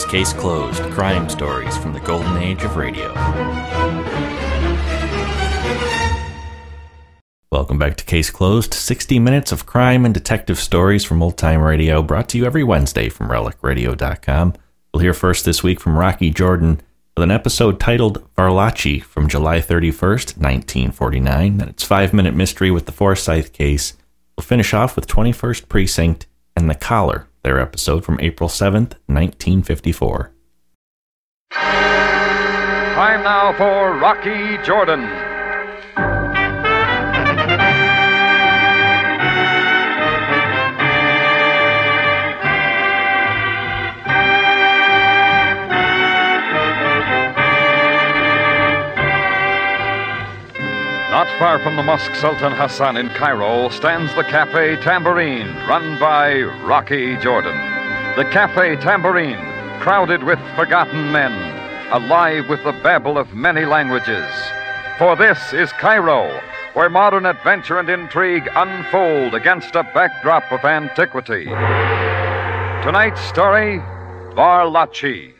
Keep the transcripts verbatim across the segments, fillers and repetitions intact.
Case Closed, crime stories from the golden age of radio. Welcome back to Case Closed, sixty minutes of crime and detective stories from old-time radio, brought to you every Wednesday from relic radio dot com. We'll hear first this week from Rocky Jordan with an episode titled Varlaci from July thirty-first, nineteen forty-nine, and its five-minute mystery with the Forsyth case. We'll finish off with twenty-first Precinct and The Collar, their episode from April seventh, nineteen fifty-four. Time now for Rocky Jordan. Not far from the Mosque Sultan Hassan in Cairo stands the Cafe Tambourine, run by Rocky Jordan. The Cafe Tambourine, crowded with forgotten men, alive with the babble of many languages. For this is Cairo, where modern adventure and intrigue unfold against a backdrop of antiquity. Tonight's story, Varlaci.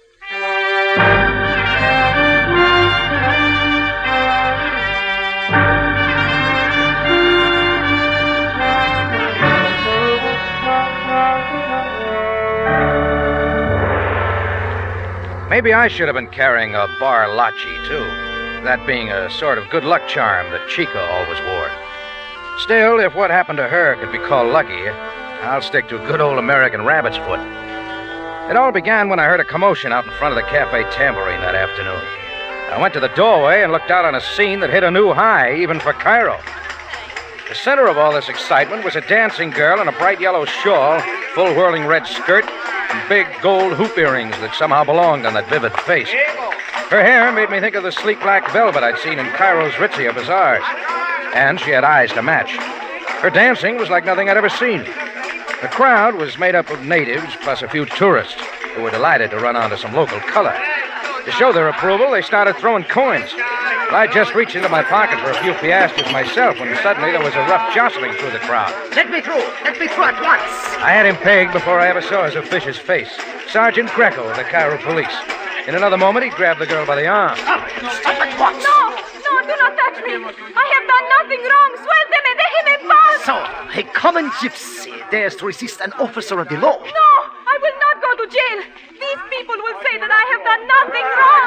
Maybe I should have been carrying a Varlaci, too. That being a sort of good luck charm that Chica always wore. Still, if what happened to her could be called lucky, I'll stick to good old American rabbit's foot. It all began when I heard a commotion out in front of the Cafe Tambourine that afternoon. I went to the doorway and looked out on a scene that hit a new high, even for Cairo. The center of all this excitement was a dancing girl in a bright yellow shawl, full whirling red skirt, and big gold hoop earrings that somehow belonged on that vivid face. Her hair made me think of the sleek black velvet I'd seen in Cairo's Ritzia bazaars. And she had eyes to match. Her dancing was like nothing I'd ever seen. The crowd was made up of natives plus a few tourists who were delighted to run onto some local color. To show their approval, they started throwing coins. Well, I just reached into my pocket for a few piastres myself when suddenly there was a rough jostling through the crowd. Let me through! Let me through at once! I had him pegged before I ever saw his officious face. Sergeant Greco of the Cairo police. In another moment, he grabbed the girl by the arm. Stop! Stop at once! No! No, do not touch me! I have done nothing wrong! Suélteme! Déjeme en paz! So, a common gypsy dares to resist an officer of the law. No! I will not go to jail! These people will say that I have done nothing wrong!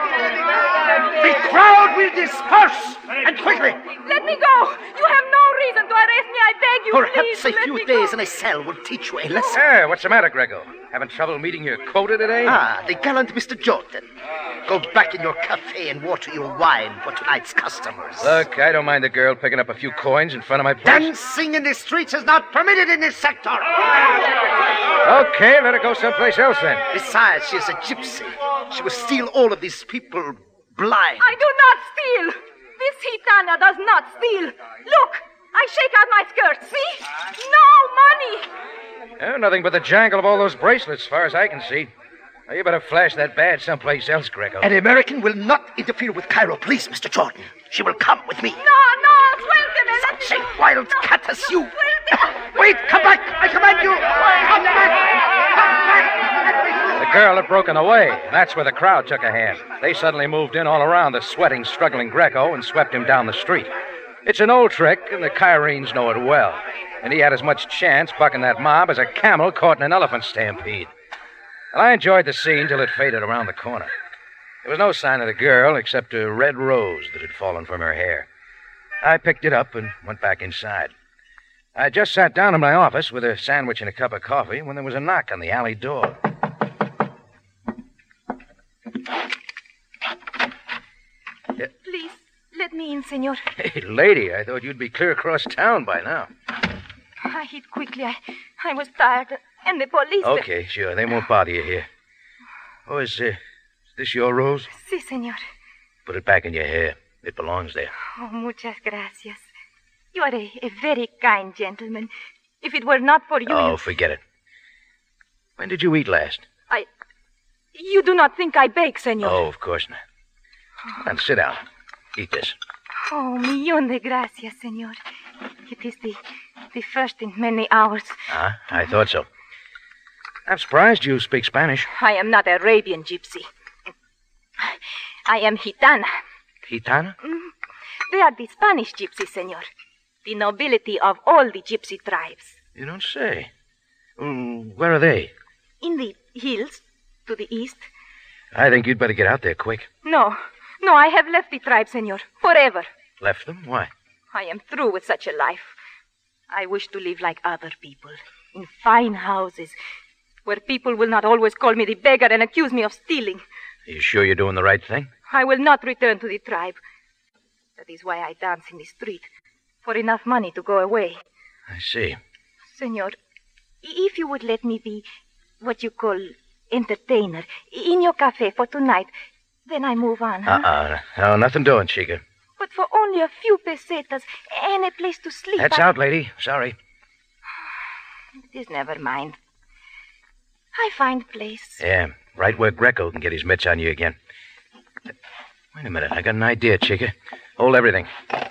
The crowd will disperse! And quickly! Let me go! You have no reason to arrest me, I beg you, Perhaps please! a let few me days go. in a cell will teach you a lesson. Hey, what's the matter, Greco? Having trouble meeting your quota today? Ah, the gallant Mister Jordan. Go back in your cafe and water your wine for tonight's customers. Look, I don't mind the girl picking up a few coins in front of my place. Dancing in the streets is not permitted in this sector. Okay, let her go someplace else then. Besides, she is a gypsy. She will steal all of these people blind. I do not steal! This gitana does not steal! Look! I shake out my skirt, see? No money! Oh, nothing but the jangle of all those bracelets, as far as I can see. Now, you better flash that badge someplace else, Greco. An American will not interfere with Cairo police, Mister Jordan. She will come with me. No, no! Suélteme! Let me Such go. a wild No, cat as you. no, suélteme. Wait, come back! I command you! Come back! Come back! The girl had broken away, and that's where the crowd took a hand. They suddenly moved in all around the sweating, struggling Greco and swept him down the street. It's an old trick, and the Cairenes know it well. And he had as much chance bucking that mob as a camel caught in an elephant stampede. And I enjoyed the scene till it faded around the corner. There was no sign of the girl except a red rose that had fallen from her hair. I picked it up and went back inside. I just sat down in my office with a sandwich and a cup of coffee when there was a knock on the alley door. Please, let me in, senor. Hey, lady, I thought you'd be clear across town by now. I hid quickly. I, I was tired. And the police... Okay, sure. They won't bother you here. Oh, is, uh, is this your rose? Si, senor. Put it back in your hair. It belongs there. Oh, muchas gracias. You are a, a very kind gentleman. If it were not for you... Oh, you... forget it. When did you eat last? I... You do not think I bake, senor? Oh, of course not. Come on, sit down. Eat this. Oh, millón de gracias, senor. It is the, the first in many hours. Ah, I thought so. I'm surprised you speak Spanish. I am not Arabian gypsy. I am Gitana. Gitana? Mm. They are the Spanish gypsies, senor. The nobility of all the gypsy tribes. You don't say. Mm, where are they? In the hills to the east. I think you'd better get out there quick. No. No, I have left the tribe, senor. Forever. Left them? Why? I am through with such a life. I wish to live like other people. In fine houses. Where people will not always call me the beggar and accuse me of stealing. Are you sure you're doing the right thing? I will not return to the tribe. That is why I dance in the street. For enough money to go away. I see. Senor, if you would let me be what you call entertainer in your cafe for tonight, then I move on. Huh? Uh-uh. No, nothing doing, Chica. But for only a few pesetas and a place to sleep. That's I... out, lady. Sorry. It is never mind. I find place. Yeah, right where Greco can get his mitts on you again. Wait a minute. I got an idea, Chica. Hold everything.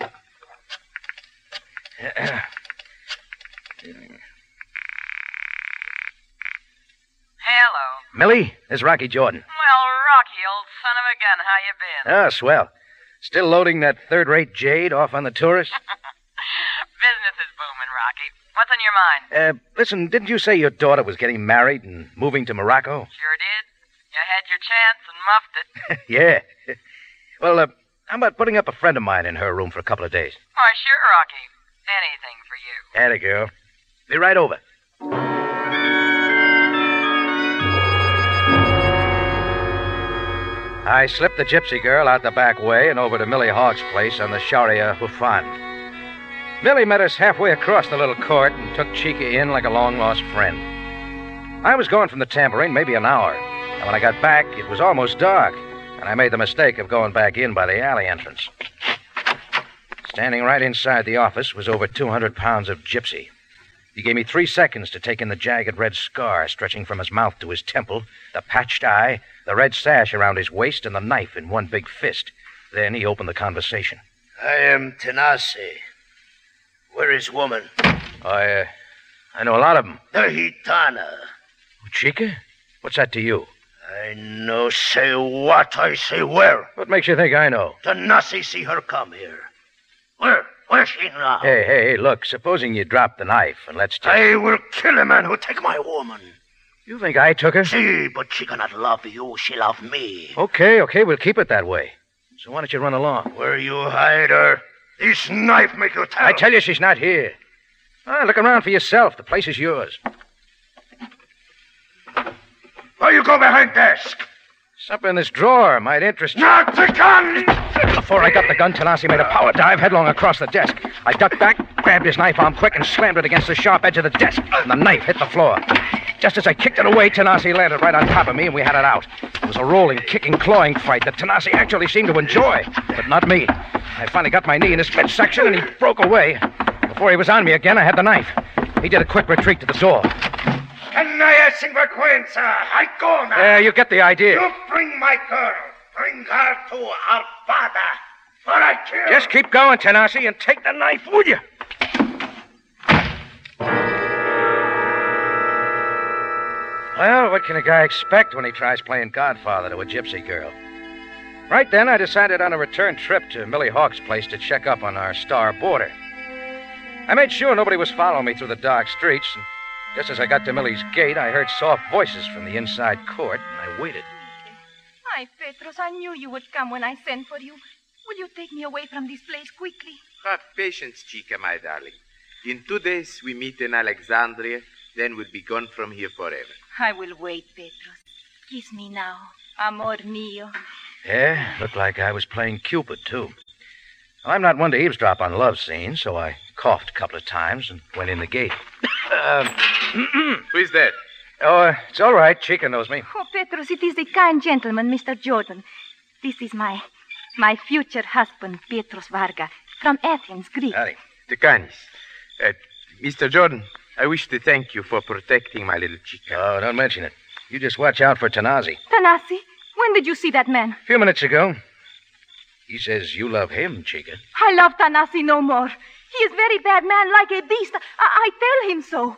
Hello. Millie, this is Rocky Jordan. Well, Rocky, old son of a gun, how you been? Ah, swell. Still loading that third-rate jade off on the tourists? Business is booming, Rocky. What's on your mind? Uh, listen, didn't you say your daughter was getting married and moving to Morocco? Sure did. You had your chance and muffed it. Yeah. Well, uh, how about putting up a friend of mine in her room for a couple of days? Why, sure, Rocky. Anything for you. Atta girl. Be right over. I slipped the gypsy girl out the back way and over to Millie Hawk's place on the Sharia Hufan. Millie met us halfway across the little court and took Chica in like a long-lost friend. I was gone from the tambourine maybe an hour, and when I got back, it was almost dark, and I made the mistake of going back in by the alley entrance. Standing right inside the office was over two hundred pounds of gypsy. He gave me three seconds to take in the jagged red scar stretching from his mouth to his temple, the patched eye, the red sash around his waist, and the knife in one big fist. Then he opened the conversation. I am Tanasi. Where is woman? I, uh, I know a lot of them. The Gitana. Chica? What's that to you? I no say what, I say where. What makes you think I know? Tanasi see her come here. Where? Where's she now? Hey, hey, hey, look, supposing you drop the knife and let's just... I will kill a man who take my woman. You think I took her? See, but she cannot love you. She love me. Okay, okay, we'll keep it that way. So why don't you run along? Where you hide her? This knife make you tell. I tell you she's not here. Ah, look around for yourself. The place is yours. Why you go behind desk? Something in this drawer might interest you. Not the gun! Before I got the gun, Tanasi made a power dive headlong across the desk. I ducked back, grabbed his knife arm quick, and slammed it against the sharp edge of the desk. And the knife hit the floor. Just as I kicked it away, Tanasi landed right on top of me, and we had it out. It was a rolling, kicking, clawing fight that Tanasi actually seemed to enjoy, but not me. I finally got my knee in his midsection, and he broke away. Before he was on me again, I had the knife. He did a quick retreat to the door. Canalla sinvergüenza, I go now. Yeah, you get the idea. You bring my girl. Bring her to our father. For I kill. Just keep going, Tanasi, and take the knife, would you? Well, what can a guy expect when he tries playing godfather to a gypsy girl? Right then, I decided on a return trip to Millie Hawk's place to check up on our star boarder. I made sure nobody was following me through the dark streets, and just as I got to Millie's gate, I heard soft voices from the inside court, and I waited. Hi, Petros. I knew you would come when I sent for you. Will you take me away from this place quickly? Have patience, Chica, my darling. In two days, we meet in Alexandria, then we'll be gone from here forever. I will wait, Petros. Kiss me now, amor mío. Yeah, looked like I was playing Cupid, too. I'm not one to eavesdrop on love scenes, so I coughed a couple of times and went in the gate. um, Who is that? Oh, uh, it's all right. Chica knows me. Oh, Petros, it is the kind gentleman, Mister Jordan. This is my my future husband, Petros Varga, from Athens, Greece. Howdy. Tekanis. Uh, Mister Jordan, I wish to thank you for protecting my little Chica. Oh, don't mention it. You just watch out for Tanasi. Tanasi, when did you see that man? A few minutes ago. He says you love him, Chica. I love Tanasi no more. He is very bad man, like a beast. I, I tell him so.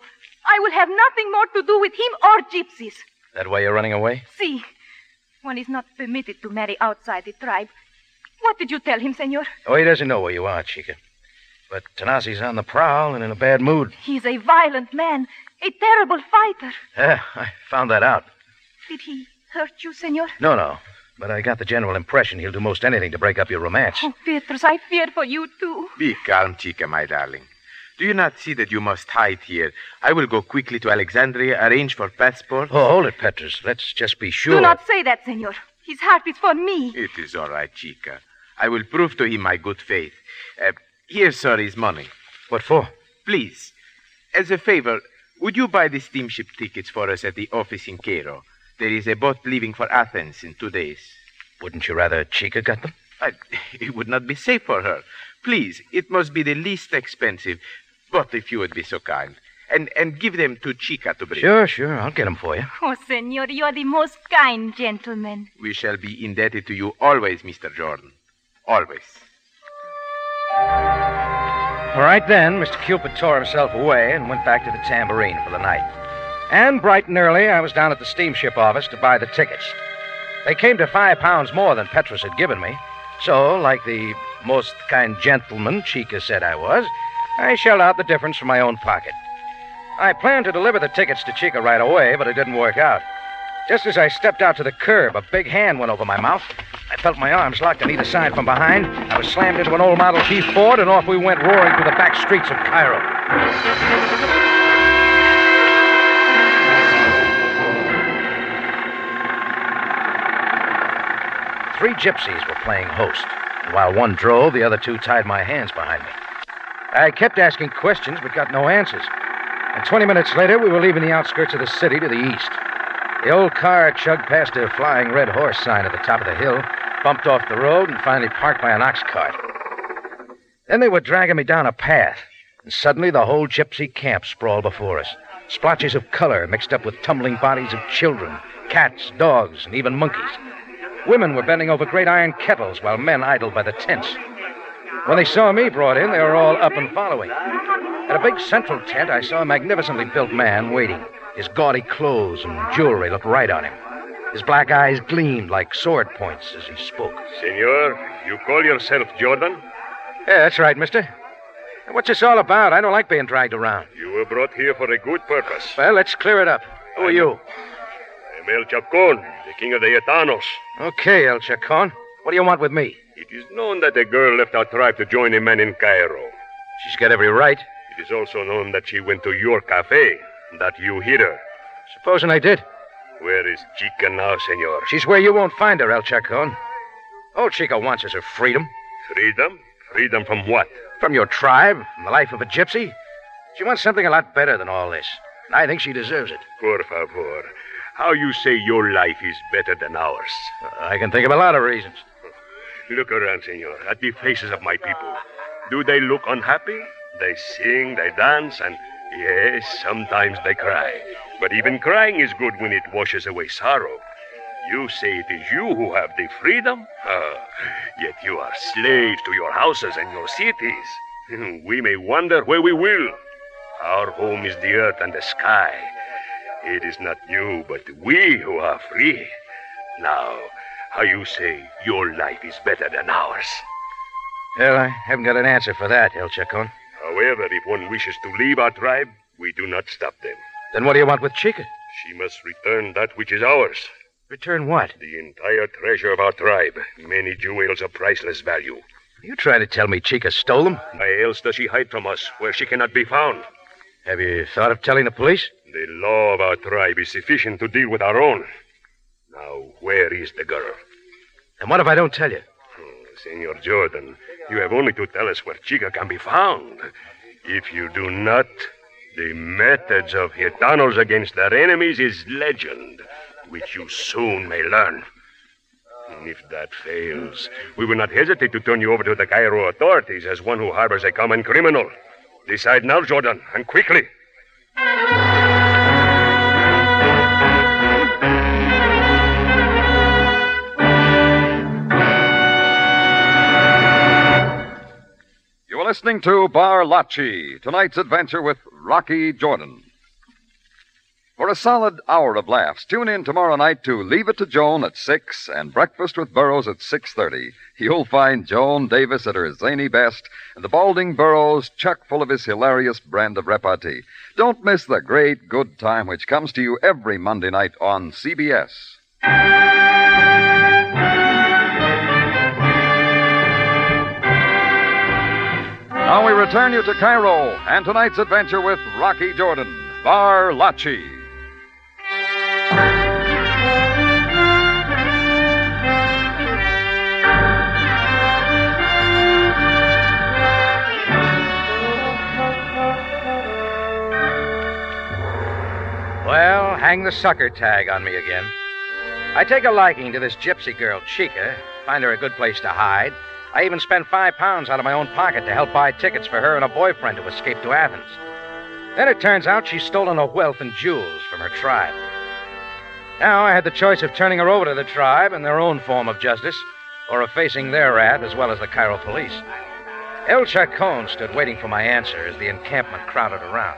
I will have nothing more to do with him or gypsies. That why you're running away? See, one is not permitted to marry outside the tribe. What did you tell him, senor? Oh, he doesn't know where you are, Chica. But Tanasi's on the prowl and in a bad mood. He's a violent man, a terrible fighter. Yeah, I found that out. Did he hurt you, senor? No, no. But I got the general impression he'll do most anything to break up your romance. Oh, Petrus, I fear for you, too. Be calm, Chica, my darling. Do you not see that you must hide here? I will go quickly to Alexandria, arrange for passport. Oh, hold it, Petrus. Let's just be sure. Do not say that, senor. His heart is for me. It is all right, Chica. I will prove to him my good faith. Uh, here, sir, is money. What for? Please, as a favor, would you buy the steamship tickets for us at the office in Cairo? There is a boat leaving for Athens in two days. Wouldn't you rather Chica got them? I, it would not be safe for her. Please, it must be the least expensive. But if you would be so kind. And and give them to Chica to bring. Sure, sure. I'll get them for you. Oh, senor, you are the most kind gentleman. We shall be indebted to you always, Mister Jordan. Always. All right, then. Mister Cupid tore himself away and went back to the Tambourine for the night. And bright and early, I was down at the steamship office to buy the tickets. They came to five pounds more than Petrus had given me. So, like the most kind gentleman Chica said I was, I shelled out the difference from my own pocket. I planned to deliver the tickets to Chica right away, but it didn't work out. Just as I stepped out to the curb, a big hand went over my mouth. I felt my arms locked on either side from behind. I was slammed into an old Model T Ford, and off we went roaring through the back streets of Cairo. Three gypsies were playing host, and while one drove, the other two tied my hands behind me. I kept asking questions, but got no answers. And twenty minutes later, we were leaving the outskirts of the city to the east. The old car chugged past a flying red horse sign at the top of the hill, bumped off the road, and finally parked by an ox cart. Then they were dragging me down a path, and suddenly the whole gypsy camp sprawled before us. Splotches of color mixed up with tumbling bodies of children, cats, dogs, and even monkeys. Women were bending over great iron kettles while men idled by the tents. When they saw me brought in, they were all up and following. At a big central tent, I saw a magnificently built man waiting. His gaudy clothes and jewelry looked right on him. His black eyes gleamed like sword points as he spoke. Senor, you call yourself Jordan? Yeah, that's right, mister. What's this all about? I don't like being dragged around. You were brought here for a good purpose. Well, let's clear it up. Who are I'm, you? I'm El Chacon, the king of the Gitanos. Okay, El Chacon. What do you want with me? It is known that a girl left our tribe to join a man in Cairo. She's got every right. It is also known that she went to your cafe, that you hid her. Supposing I did. Where is Chica now, senor? She's where you won't find her, El Chacon. All Chica wants is her freedom. Freedom? Freedom from what? From your tribe, from the life of a gypsy. She wants something a lot better than all this. And I think she deserves it. Por favor. How you say your life is better than ours? Uh, I can think of a lot of reasons. Look around, senor, at the faces of my people. Do they look unhappy? They sing, they dance, and yes, sometimes they cry. But even crying is good when it washes away sorrow. You say it is you who have the freedom? Ah, yet you are slaves to your houses and your cities. We may wander where we will. Our home is the earth and the sky. It is not you, but we who are free. Now, how you say your life is better than ours? Well, I haven't got an answer for that, El Chacon. However, if one wishes to leave our tribe, we do not stop them. Then what do you want with Chica? She must return that which is ours. Return what? The entire treasure of our tribe. Many jewels of priceless value. You trying to tell me Chica stole them? Why else does she hide from us where she cannot be found? Have you thought of telling the police? The law of our tribe is sufficient to deal with our own. Now, where is the girl? And what if I don't tell you? Oh, Senor Jordan, you have only to tell us where Chica can be found. If you do not, the methods of Gitanos against their enemies is legend, which you soon may learn. And if that fails, we will not hesitate to turn you over to the Cairo authorities as one who harbors a common criminal. Decide now, Jordan, and quickly. You are listening to Bar Lachi, tonight's adventure with Rocky Jordan. For a solid hour of laughs, tune in tomorrow night to Leave It to Joan at six and Breakfast with Burroughs at six thirty. You'll find Joan Davis at her zany best and the balding Burroughs chock full of his hilarious brand of repartee. Don't miss the great good time which comes to you every Monday night on C B S. Now we return you to Cairo and tonight's adventure with Rocky Jordan, Bar Lachi. Well, hang the sucker tag on me again. I take a liking to this gypsy girl, Chica, find her a good place to hide. I even spent five pounds out of my own pocket to help buy tickets for her and a boyfriend to escape to Athens. Then it turns out she's stolen a wealth and jewels from her tribe. Now I had the choice of turning her over to the tribe in their own form of justice, or of facing their wrath as well as the Cairo police. El Chacon stood waiting for my answer as the encampment crowded around.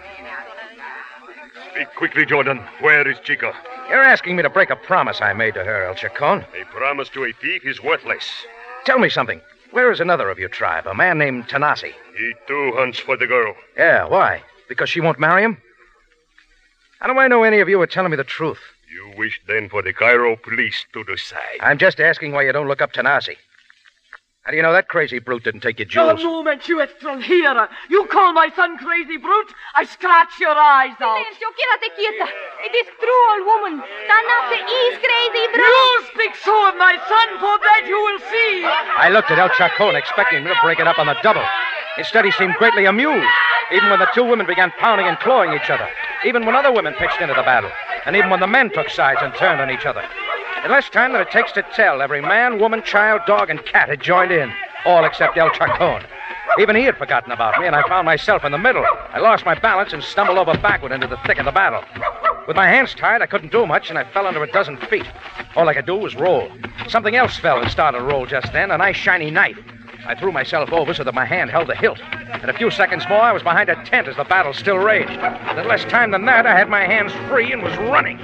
Speak quickly, Jordan. Where is Chica? You're asking me to break a promise I made to her, El Chacon. A promise to a thief is worthless. Tell me something. Where is another of your tribe, a man named Tanasi? He, too, hunts for the girl. Yeah, why? Because she won't marry him? How do I know any of you are telling me the truth? You wish, then, for the Cairo police to decide. I'm just asking why you don't look up Tanasi. How do you know that crazy brute didn't take your jewels? No moment, you extranjera. You call my son crazy brute? I scratch your eyes out. Silencio, quédate quieta. It is true, old woman. Tanase is crazy, bro. You speak so of my son, for that you will see. I looked at El Chacon, expecting him to break it up on the double. Instead, he seemed greatly amused, even when the two women began pounding and clawing each other, even when other women pitched into the battle, and even when the men took sides and turned on each other. In less time than it takes to tell, every man, woman, child, dog, and cat had joined in, all except El Chacon. Even he had forgotten about me, and I found myself in the middle. I lost my balance and stumbled over backward into the thick of the battle. With my hands tied, I couldn't do much, and I fell under a dozen feet. All I could do was roll. Something else fell and started to roll just then, a nice shiny knife. I threw myself over so that my hand held the hilt. In a few seconds more, I was behind a tent as the battle still raged. And in less time than that, I had my hands free and was running.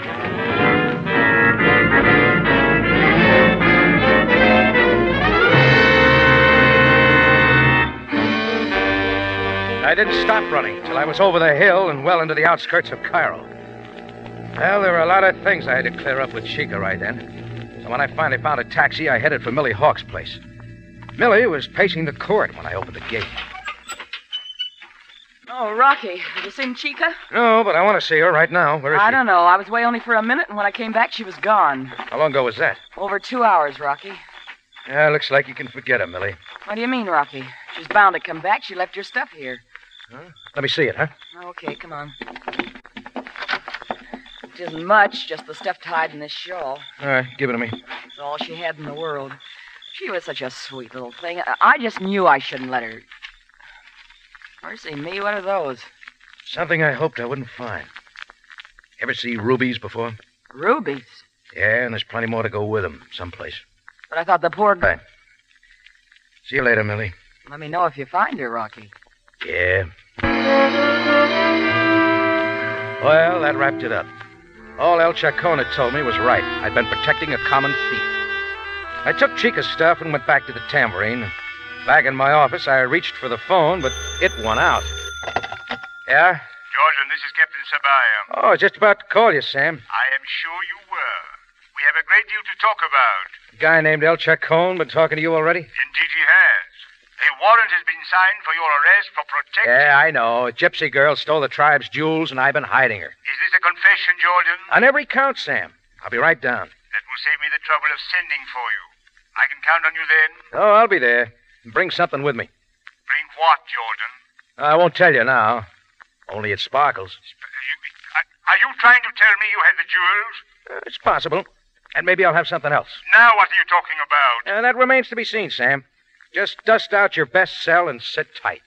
I didn't stop running till I was over the hill and well into the outskirts of Cairo. Well, there were a lot of things I had to clear up with Chica right then. So when I finally found a taxi, I headed for Millie Hawk's place. Millie was pacing the court when I opened the gate. Oh, Rocky, have you seen Chica? No, but I want to see her right now. Where is I she? don't know. I was away only for a minute, and when I came back, she was gone. How long ago was that? Over two hours, Rocky. Yeah, looks like you can forget her, Millie. What do you mean, Rocky? She's bound to come back. She left your stuff here. Huh? Let me see it, huh? Okay, come on. It isn't much, just the stuff tied in this shawl. All right, give it to me. It's all she had in the world. She was such a sweet little thing. I, I just knew I shouldn't let her. Mercy me, what are those? Something I hoped I wouldn't find. Ever see rubies before? Rubies? Yeah, and there's plenty more to go with them, someplace. But I thought the poor... Right. See you later, Millie. Let me know if you find her, Rocky. Yeah. Well, that wrapped it up. All El Chacon had told me was right. I'd been protecting a common thief. I took Chica's stuff and went back to the tambourine. Back in my office, I reached for the phone, but it went out. Yeah? Jordan, this is Captain Sabaya. Oh, I was just about to call you, Sam. I am sure you were. We have a great deal to talk about. A guy named El Chacon been talking to you already? Indeed he has. A warrant has been signed for your arrest for protecting... Yeah, I know. A gypsy girl stole the tribe's jewels, and I've been hiding her. Is this a confession, Jordan? On every count, Sam. I'll be right down. That will save me the trouble of sending for you. I can count on you then? Oh, I'll be there. Bring something with me. Bring what, Jordan? I won't tell you now. Only it sparkles. Are you trying to tell me you had the jewels? Uh, it's possible. And maybe I'll have something else. Now what are you talking about? Uh, that remains to be seen, Sam. Just dust out your best cell and sit tight.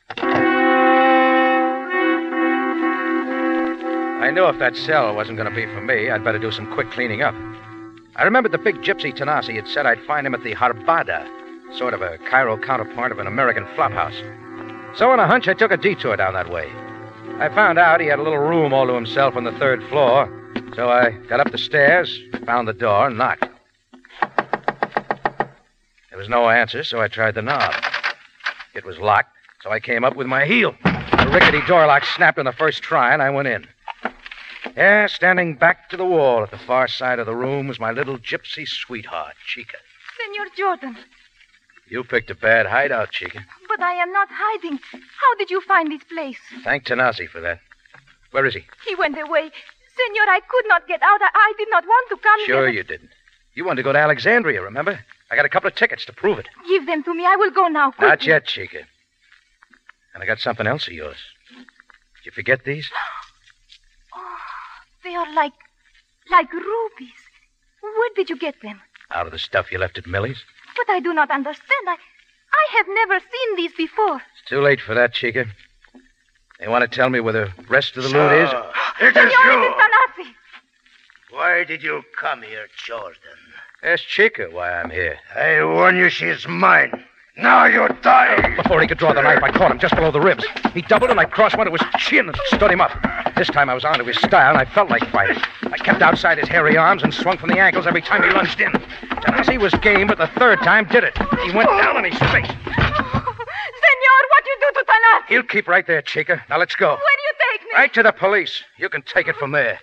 I knew if that cell wasn't going to be for me, I'd better do some quick cleaning up. I remembered the big gypsy Tanasi had said I'd find him at the Harbada, sort of a Cairo counterpart of an American flophouse. So on a hunch, I took a detour down that way. I found out he had a little room all to himself on the third floor, So I got up the stairs, found the door, and knocked. There was no answer, so I tried the knob. It was locked, so I came up with my heel. The rickety door lock snapped on the first try, and I went in. Yeah, standing back to the wall at the far side of the room was my little gypsy sweetheart, Chica. Senor Jordan. You picked a bad hideout, Chica. But I am not hiding. How did you find this place? Thank Tanasi for that. Where is he? He went away. Senor, I could not get out. I, I did not want to come Sure here. you didn't. You wanted to go to Alexandria, remember? I got a couple of tickets to prove it. Give them to me. I will go now. Quickly. Not yet, Chica. And I got something else of yours. Did you forget these? Oh, they are like, like rubies. Where did you get them? Out of the stuff you left at Millie's. But I do not understand. I, I have never seen these before. It's too late for that, Chica. They want to tell me where the rest of the loot is? It is Senor, you. it is Tanasi. Why did you come here, Jordan? Ask Chica why I'm here. I warn you, she's mine. Now you die. Before he could draw the knife, I caught him just below the ribs. He doubled and I crossed one to his chin and stood him up. This time I was onto his style and I felt like fighting. I kept outside his hairy arms and swung from the ankles every time he lunged in. Tanasi was game, but the third time did it. He went down on his face. Senor, what you do to Tanasi? He'll keep right there, Chica. Now let's go. Where do you take me? Right to the police. You can take it from there.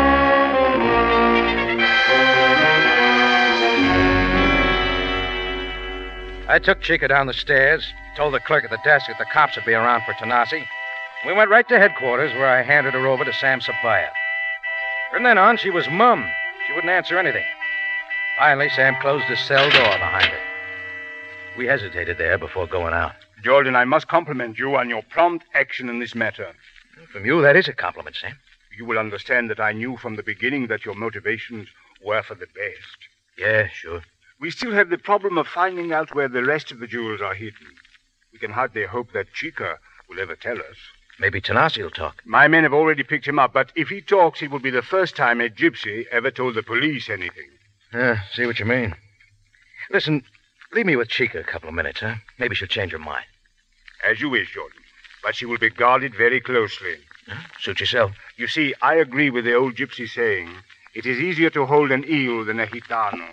I took Chica down the stairs, told the clerk at the desk that the cops would be around for Tanasi. We went right to headquarters, where I handed her over to Sam Sabaya. From then on, she was mum. She wouldn't answer anything. Finally, Sam closed the cell door behind her. We hesitated there before going out. Jordan, I must compliment you on your prompt action in this matter. From you, that is a compliment, Sam. You will understand that I knew from the beginning that your motivations were for the best. Yeah, sure. We still have the problem of finding out where the rest of the jewels are hidden. We can hardly hope that Chica will ever tell us. Maybe Tanasi will talk. My men have already picked him up, but if he talks, it will be the first time a gypsy ever told the police anything. Yeah, see what you mean. Listen, leave me with Chica a couple of minutes, huh? Maybe she'll change her mind. As you wish, Jordan. But she will be guarded very closely. Huh? Suit yourself. You see, I agree with the old gypsy saying, it is easier to hold an eel than a gitano.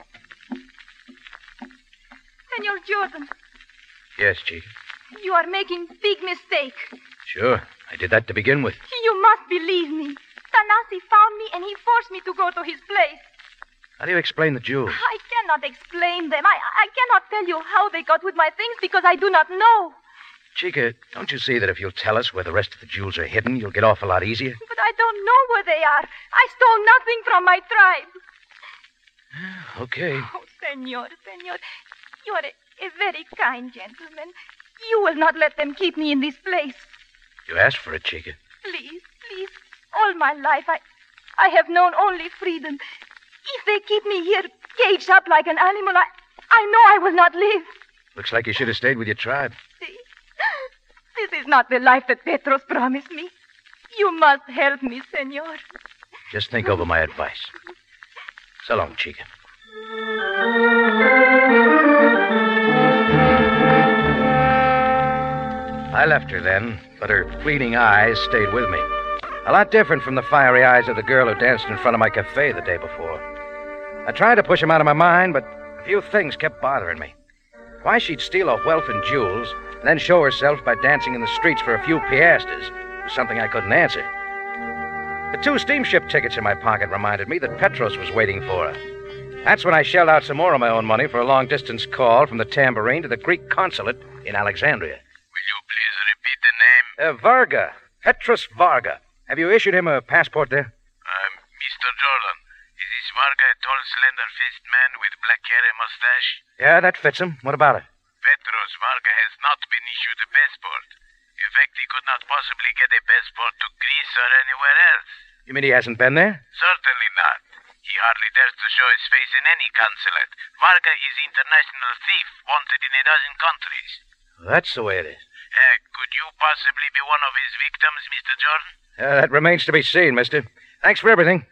Senor Jordan, Yes, Chica. you are making big mistake. Sure. I did that to begin with. You must believe me. Tanasi found me and he forced me to go to his place. How do you explain the jewels? I cannot explain them. I, I cannot tell you how they got with my things because I do not know. Chica, don't you see that if you'll tell us where the rest of the jewels are hidden, you'll get off a lot easier? But I don't know where they are. I stole nothing from my tribe. Okay. Oh, senor, senor, you are a, a very kind gentleman. You will not let them keep me in this place. You asked for it, Chica. Please, please. All my life, I, I have known only freedom. If they keep me here, caged up like an animal, I, I know I will not live. Looks like you should have stayed with your tribe. See? This is not the life that Petros promised me. You must help me, senor. Just think over my advice. So long, Chica. I left her then, but her pleading eyes stayed with me. A lot different from the fiery eyes of the girl who danced in front of my cafe the day before. I tried to push them out of my mind, but a few things kept bothering me. Why she'd steal her wealth and jewels, and then show herself by dancing in the streets for a few piastres was something I couldn't answer. The two steamship tickets in my pocket reminded me that Petros was waiting for her. That's when I shelled out some more of my own money for a long-distance call from the Tambourine to the Greek consulate in Alexandria. Will you please repeat the name? Uh, Varga. Petros Varga. Have you issued him a passport there? I'm Mister Jordan. Is this Varga a tall, slender-faced man with black hair and mustache? Yeah, that fits him. What about it? Petros Varga has not been issued a passport. In fact, he could not possibly get a passport to Greece or anywhere else. You mean he hasn't been there? Certainly not. He hardly dares to show his face in any consulate. Varga is international thief, wanted in a dozen countries. That's the way it is. Uh, could you possibly be one of his victims, Mister Jordan? Uh, that remains to be seen, mister. Thanks for everything.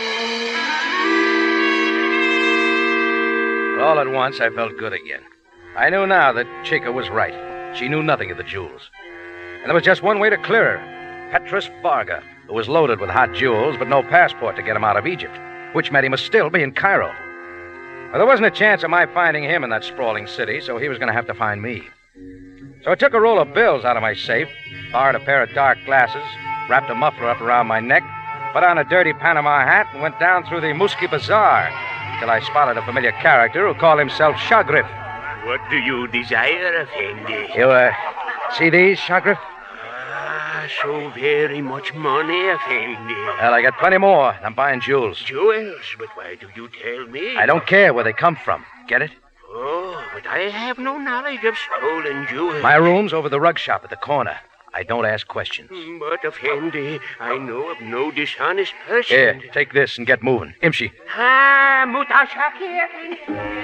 All at once, I felt good again. I knew now that Chica was right. She knew nothing of the jewels. And there was just one way to clear her. Petros Varga. who was loaded with hot jewels, but no passport to get him out of Egypt, which meant he must still be in Cairo. Well, there wasn't a chance of my finding him in that sprawling city, so he was going to have to find me. So I took a roll of bills out of my safe, borrowed a pair of dark glasses, wrapped a muffler up around my neck, put on a dirty Panama hat, and went down through the Muski Bazaar till I spotted a familiar character who called himself Shagrif. What do you desire, Effendi? You, uh, see these, Shagrif? Ah, so very much money, Effendi. Well, I got plenty more. I'm buying jewels. Jewels? But why do you tell me? I don't care where they come from. Get it? Oh, but I have no knowledge of stolen jewels. My room's over the rug shop at the corner. I don't ask questions. But, Effendi, I know of no dishonest person. Here, take this and get moving. Imshi. Ah, Mutashaki.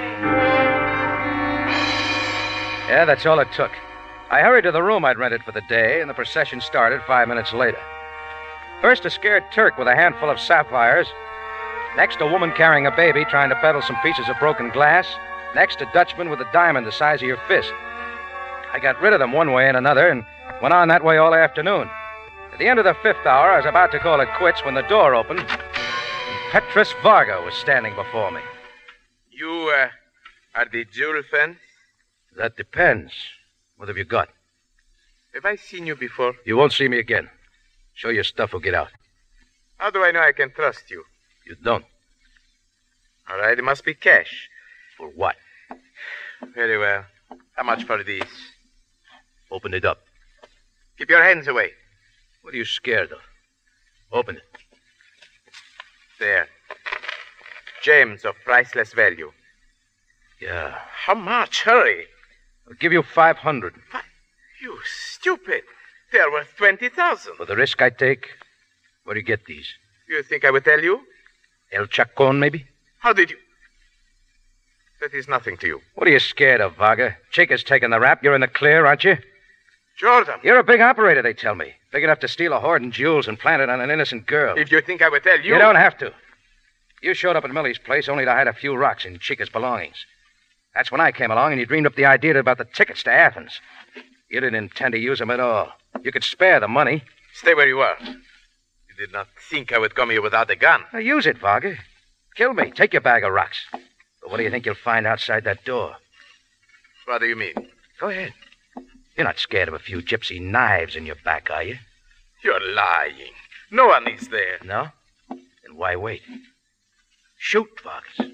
Yeah, that's all it took. I hurried to the room I'd rented for the day, and the procession started five minutes later. First, a scared Turk with a handful of sapphires. Next, a woman carrying a baby trying to peddle some pieces of broken glass. Next, a Dutchman with a diamond the size of your fist. I got rid of them one way and another and went on that way all afternoon. At the end of the fifth hour, I was about to call it quits when the door opened, and Petrus Varga was standing before me. You, uh, are the jewel fan? That depends. What have you got? Have I seen you before? You won't see me again. Show your stuff or get out. How do I know I can trust you? You don't. All right, it must be cash. For what? Very well. How much for these? Open it up. Keep your hands away. What are you scared of? Open it. There. Gems of priceless value. Yeah. How much? Hurry. I'll give you five hundred. What? You stupid. They're worth twenty thousand. For the risk I take, where do you get these? You think I would tell you? El Chacon, maybe? How did you... That is nothing to you. What are you scared of, Varga? Chica's taking the rap. You're in the clear, aren't you? Jordan. You're a big operator, they tell me. Big enough to steal a hoard and jewels and plant it on an innocent girl. If you think I would tell you... You don't have to. You showed up at Millie's place only to hide a few rocks in Chica's belongings. That's when I came along and you dreamed up the idea about the tickets to Athens. You didn't intend to use them at all. You could spare the money. Stay where you are. You did not think I would come here without a gun. Now use it, Varga. Kill me. Take your bag of rocks. But what do you think you'll find outside that door? What do you mean? Go ahead. You're not scared of a few gypsy knives in your back, are you? You're lying. No one is there. No? Then why wait? Shoot, Vargas.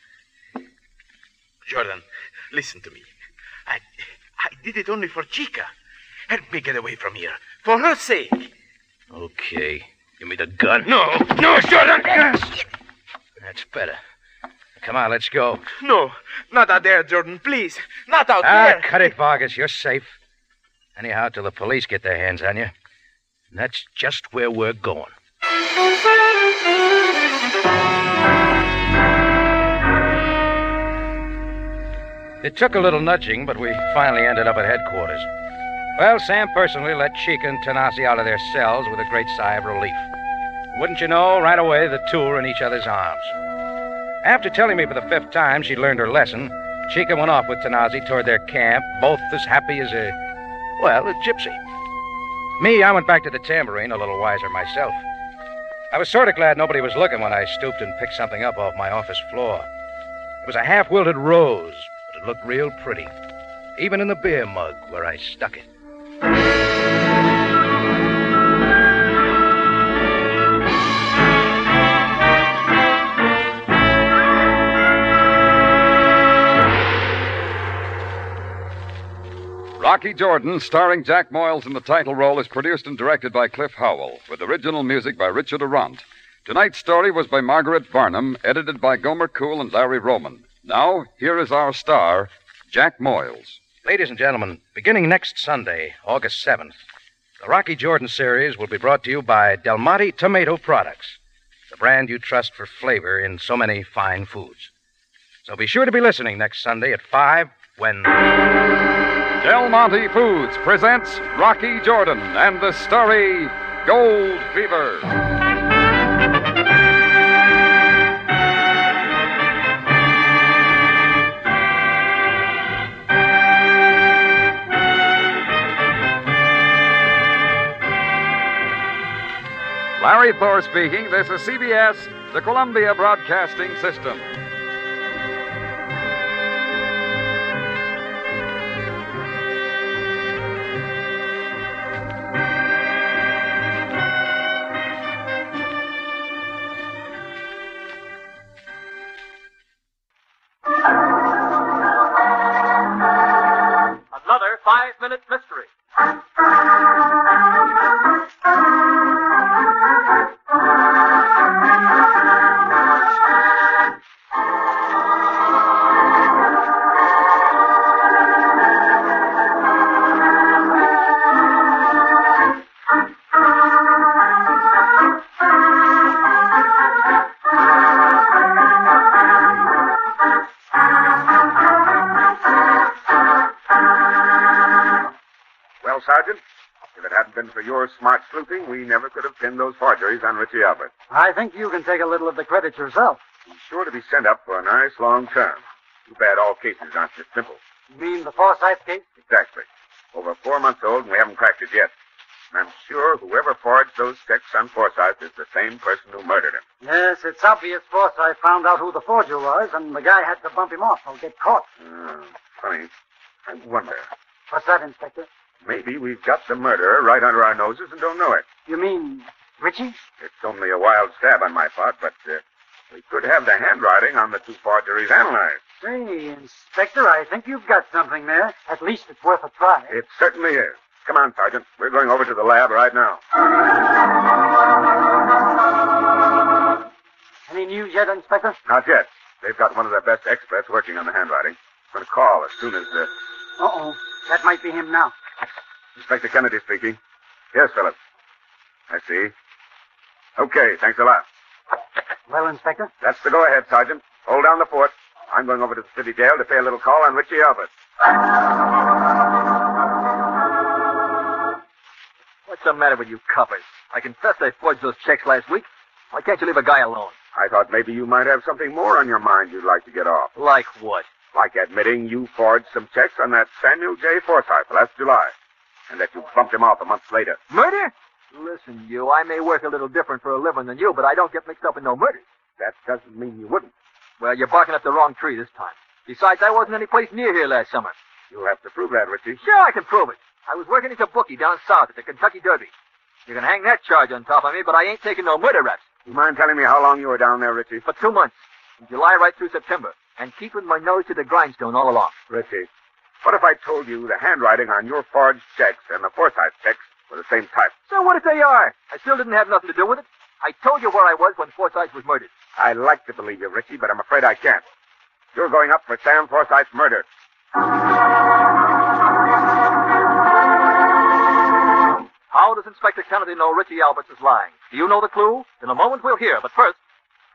Jordan, listen to me. I I did it only for Chica. Help me get away from here. For her sake. Okay. Give me the gun. No. No, Jordan. That's better. Come on, let's go. No. Not out there, Jordan. Please. Not out ah, there. Ah, cut it, Vargas. You're safe. Anyhow, till the police get their hands on you. And that's just where we're going. It took a little nudging, but we finally ended up at headquarters. Well, Sam personally let Chica and Tanasi out of their cells with a great sigh of relief. Wouldn't you know, right away, the two were in each other's arms. After telling me for the fifth time she'd learned her lesson, Chica went off with Tanasi toward their camp, both as happy as a, well, a gypsy. Me, I went back to the tambourine, a little wiser myself. I was sort of glad nobody was looking when I stooped and picked something up off my office floor. It was a half-wilted rose, but it looked real pretty, even in the beer mug where I stuck it. Rocky Jordan, starring Jack Moyles in the title role, is produced and directed by Cliff Howell, with original music by Richard Arant. Tonight's story was by Margaret Varnum, edited by Gomer Cool and Larry Roman. Now, here is our star, Jack Moyles. Ladies and gentlemen, beginning next Sunday, August seventh, the Rocky Jordan series will be brought to you by Del Monte Tomato Products, the brand you trust for flavor in so many fine foods. So be sure to be listening next Sunday at five when... Del Monte Foods presents Rocky Jordan and the story Gold Fever. Harry Thor speaking. This is C B S, the Columbia Broadcasting System. Another five-minute mystery. Well, Sergeant, if it hadn't been for your smart sleuthing, we never could have pinned those forgeries on Richie Albert. I think you can take a little of the credit yourself. He's sure to be sent up for a nice long term. Too bad all cases aren't this simple. You mean the Forsyth case? Exactly. Over four months old, and we haven't cracked it yet. And I'm sure whoever forged those checks on Forsyth is the same person who murdered him. Yes, it's obvious Forsyth found out who the forger was, and the guy had to bump him off or get caught. Uh, funny. I wonder. What's that, Inspector? Maybe we've got the murderer right under our noses and don't know it. You mean Richie? It's only a wild stab on my part, but uh, we could have the handwriting on the two forgeries analyzed. Say, Inspector, I think you've got something there. At least it's worth a try. It certainly is. Come on, Sergeant. We're going over to the lab right now. Any news yet, Inspector? Not yet. They've got one of their best experts working on the handwriting. I'm going to call as soon as... Uh... Uh-oh. That might be him now. Inspector Kennedy speaking. Yes, Phillips. I see. Okay, thanks a lot. Well, Inspector? That's the go-ahead, Sergeant. Hold down the fort. I'm going over to the city jail to pay a little call on Richie Albert. What's the matter with you coppers? I confess I forged those checks last week. Why can't you leave a guy alone? I thought maybe you might have something more on your mind you'd like to get off. Like what? Like admitting you forged some checks on that Samuel J. Forsyth last July, and that you bumped him off a month later. Murder? Listen, you, I may work a little different for a living than you, but I don't get mixed up in no murders. That doesn't mean you wouldn't. Well, you're barking up the wrong tree this time. Besides, I wasn't any place near here last summer. You'll have to prove that, Richie. Sure, I can prove it. I was working as a bookie down south at the Kentucky Derby. You can hang that charge on top of me, but I ain't taking no murder raps. You mind telling me how long you were down there, Richie? For two months. From July right through September. And keeping my nose to the grindstone all along. Richie, what if I told you the handwriting on your forged checks and the Forsyth checks were the same type? So what if they are? I still didn't have nothing to do with it. I told you where I was when Forsyth was murdered. I'd like to believe you, Richie, but I'm afraid I can't. You're going up for Sam Forsyth's murder. How does Inspector Kennedy know Richie Alberts is lying? Do you know the clue? In a moment we'll hear, but first...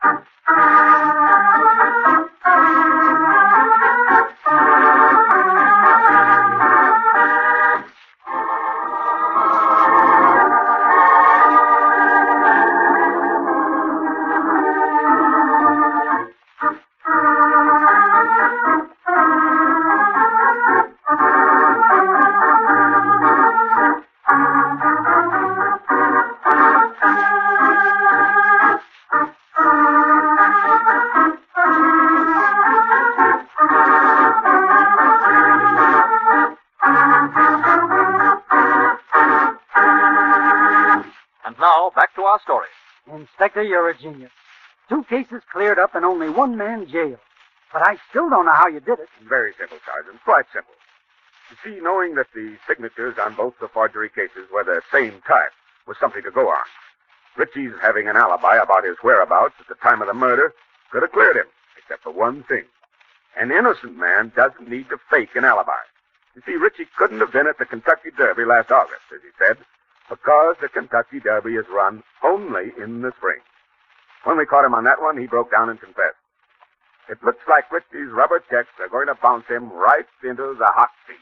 Story. Inspector, you're a genius. Two cases cleared up and only one man jailed. But I still don't know how you did it. Very simple, Sergeant. Quite simple. You see, knowing that the signatures on both the forgery cases were the same type was something to go on. Richie's having an alibi about his whereabouts at the time of the murder could have cleared him, except for one thing. An innocent man doesn't need to fake an alibi. You see, Richie couldn't have been at the Kentucky Derby last August, as he said, because the Kentucky Derby is run only in the spring. When we caught him on that one, he broke down and confessed. It looks like Richie's rubber checks are going to bounce him right into the hot seat.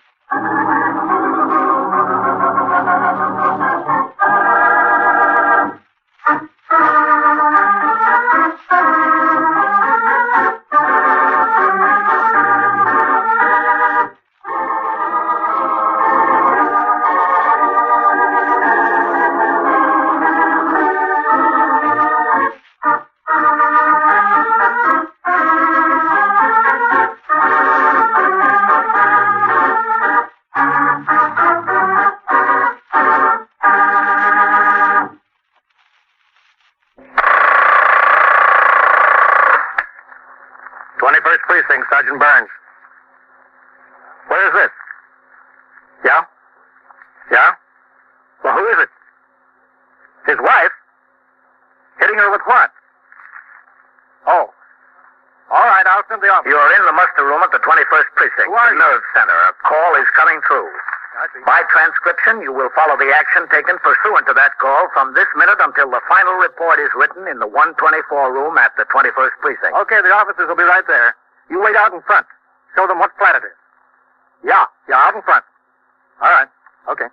precinct, Sergeant Burns. Where is this? Yeah? Yeah? Well, who is it? His wife? Hitting her with what? Oh. All right, I'll send the officer. You're in the muster room at the twenty-first Precinct, Who are the you? nerve center. A call is coming through. By transcription, you will follow the action taken pursuant to that call from this minute until the final report is written in the one twenty-four room at the twenty-first Precinct. Okay, the officers will be right there. You wait out in front. Show them what flat it is. Yeah, yeah, out in front. All right, okay.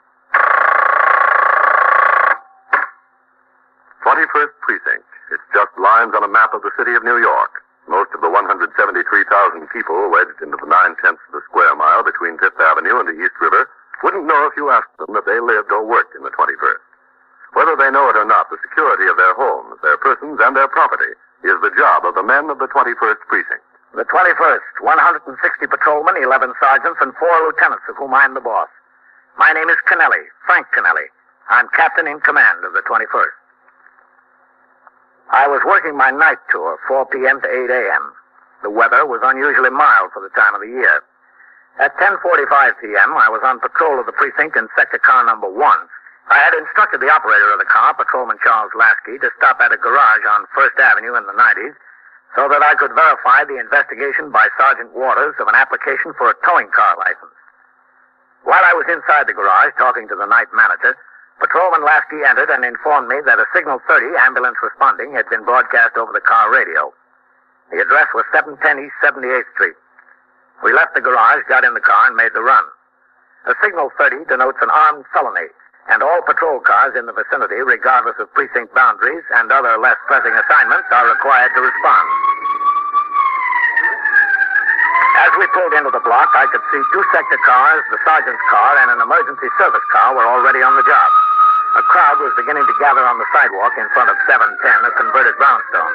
twenty-first Precinct. It's just lines on a map of the city of New York. Most of the one hundred seventy-three thousand people wedged into the nine-tenths of the square mile between Fifth Avenue and the East River wouldn't know if you asked them if they lived or worked in the twenty-first. Whether they know it or not, the security of their homes, their persons, and their property is the job of the men of the twenty-first Precinct. The twenty-first, one hundred sixty patrolmen, eleven sergeants, and four lieutenants, of whom I'm the boss. My name is Kennelly, Frank Kennelly. I'm captain in command of the twenty-first. I was working my night tour, four p.m. to eight a.m. The weather was unusually mild for the time of the year. At ten forty-five p.m., I was on patrol of the precinct in sector car number one. I had instructed the operator of the car, Patrolman Charles Lasky, to stop at a garage on First Avenue in the nineties so that I could verify the investigation by Sergeant Waters of an application for a towing car license. While I was inside the garage talking to the night manager, Patrolman Lasky entered and informed me that a Signal thirty ambulance responding had been broadcast over the car radio. The address was seven ten East seventy-eighth Street. We left the garage, got in the car, and made the run. A Signal thirty denotes an armed felony, and all patrol cars in the vicinity, regardless of precinct boundaries and other less pressing assignments, are required to respond. As we pulled into the block, I could see two sector cars, the sergeant's car, and an emergency service car were already on the job. A crowd was beginning to gather on the sidewalk in front of seven ten, a converted brownstone.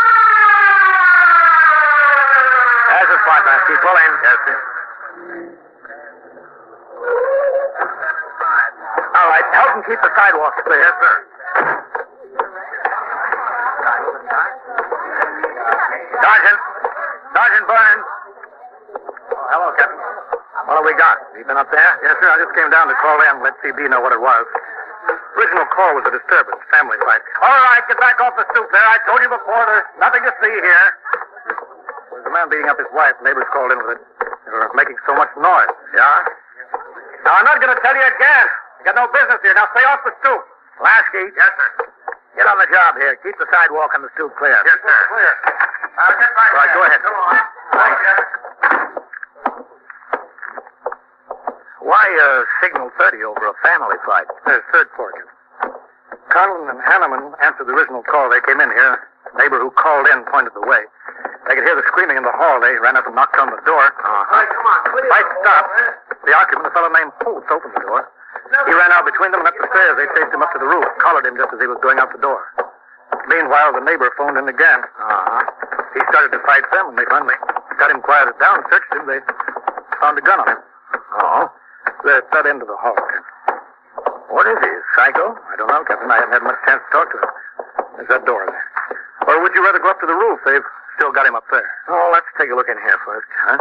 There's the spot, Lasky. Pull in. Yes, sir. All right, help him keep the sidewalks clear. Yes, sir. Sergeant. Sergeant Burns. Oh, hello, Captain. What have we got? Have you been up there? Yes, sir. I just came down to call in and let C B know what it was. Original call was a disturbance, family fight. All right, get back off the stoop there. I told you before, there's nothing to see here. There's a man beating up his wife. Neighbors called in with it. They were making so much noise. Yeah? Now, I'm not going to tell you again. You got no business here. Now, stay off the stoop. Lasky. Yes, sir. Get on the job here. Keep the sidewalk and the stoop clear. Yes, sir. Clear. I'll get back. All right, go ahead. Go on. Thanks. Why uh, Signal thirty over a family fight? There's third floor, Captain. Conlon and Hanneman answered the original call. They came in here. The neighbor who called in pointed the way. They could hear the screaming in the hall. They ran up and knocked on the door. Uh-huh. All right, come on. Fight stopped. The occupant, a fellow named Holtz, opened the door. He ran out between them and up the stairs. They chased him up to the roof, collared him just as he was going out the door. Meanwhile, the neighbor phoned in again. Uh-huh. He started to fight them, and they finally got him quieted down, searched him. They found a gun on him. Oh? They're at that end of the hall, Captain. What is he, a psycho? I don't know, Captain. I haven't had much chance to talk to him. There's that door there. Or would you rather go up to the roof? They've still got him up there. Oh, let's take a look in here first, huh?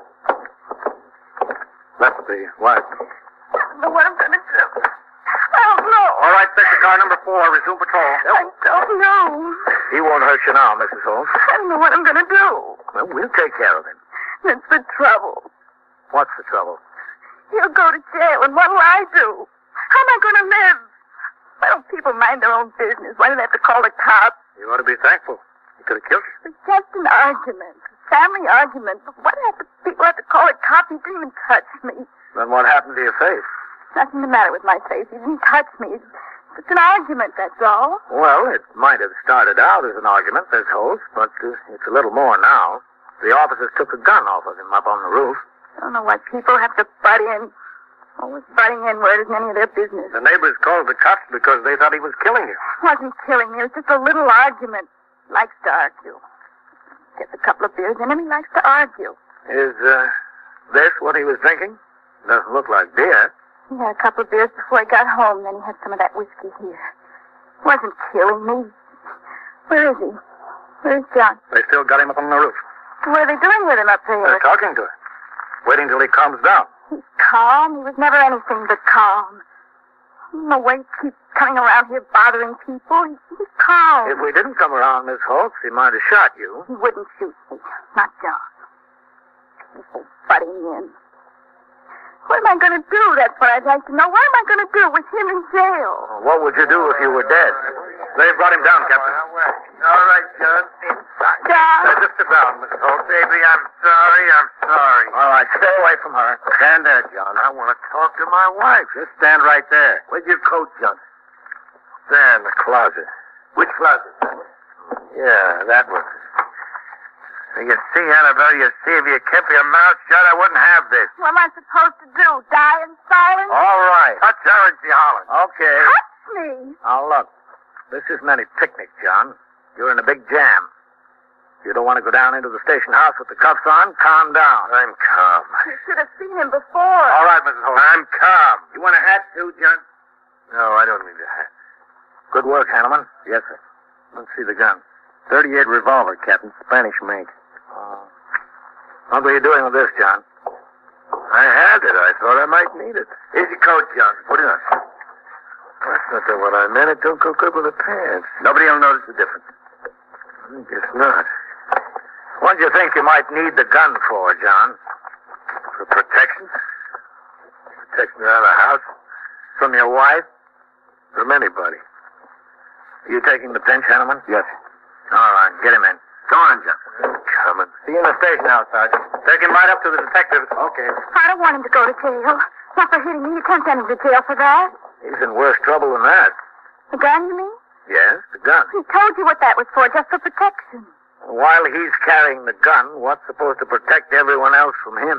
That's the wife. I don't know what I'm going to do. I don't know. All right, sector car number four. Resume patrol. I don't know. He won't hurt you now, Missus Holmes. I don't know what I'm going to do. Well, we'll take care of him. That's the trouble. What's the trouble? He'll go to jail, and what'll I do? How am I going to live? Why don't people mind their own business? Why do they have to call the cops? You ought to be thankful. He could have killed you. It's just an argument. A family argument. But why do have to, people have to call a cop? He didn't even touch me. Then what happened to your face? Nothing the matter with my face. He didn't touch me. It's, it's an argument, that's all. Well, it might have started out as an argument, this host, but uh, it's a little more now. The officers took a gun off of him up on the roof. I don't know why people have to butt in. Always butting in where it isn't any of their business. The neighbors called the cops because they thought he was killing you. He wasn't killing me. It was just a little argument. He likes to argue. Gets a couple of beers in him, he likes to argue. Is uh, this what he was drinking? Doesn't look like beer. He had a couple of beers before he got home, then he had some of that whiskey here. He wasn't killing me. Where is he? Where's John? They still got him up on the roof. What are they doing with him up there? They're talking to him. Waiting till he calms down. He's calm. He was never anything but calm. No way he keeps coming around here bothering people. He, he's calm. If we didn't come around, Miss Holtz, he might have shot you. He wouldn't shoot me. Not John. This whole butting in. What am I going to do? That's what I'd like to know. What am I going to do with him in jail? What would you do if you were dead? They've brought him down, Captain. All right, John. Inside. John. Uh, just sit down, Missus Holtz. Baby, I'm sorry. I'm sorry. All right, stay away from her. Stand there, John. I want to talk to my wife. Just stand right there. Where's your coat, John? There in the closet. Which closet? Yeah, that one. You see, Annabelle, you see, if you kept your mouth shut, I wouldn't have this. What am I supposed to do? Die in silence? All right. Touch her and she hollers. Okay. Touch me. Now, look. This isn't any picnic, John. You're in a big jam. You don't want to go down into the station house with the cuffs on? Calm down. I'm calm. You should have seen him before. All right, Missus Holmes. I'm calm. You want a hat, too, John? No, I don't need a hat. Good work, Hanneman. Yes, sir. Let's see the gun. thirty-eight revolver, Captain. Spanish make. Uh, what were you doing with this, John? I had it. I thought I might need it. Here's your coat, John. Put it on. That's not what I meant. It don't go good with the pants. Nobody will notice the difference. I guess not. What do you think you might need the gun for, John? For protection? Protection around the house? From your wife? From anybody? Are you taking the pinch, Hanneman? Yes. All right, get him in. Go on, John. I'm coming. See you in the station house, Sergeant. Take him right up to the detectives. Okay. I don't want him to go to jail. Not for hitting me. You can't send him to jail for that. He's in worse trouble than that. The gun, you mean? Yes, the gun. He told you what that was for, just for protection. While he's carrying the gun, what's supposed to protect everyone else from him?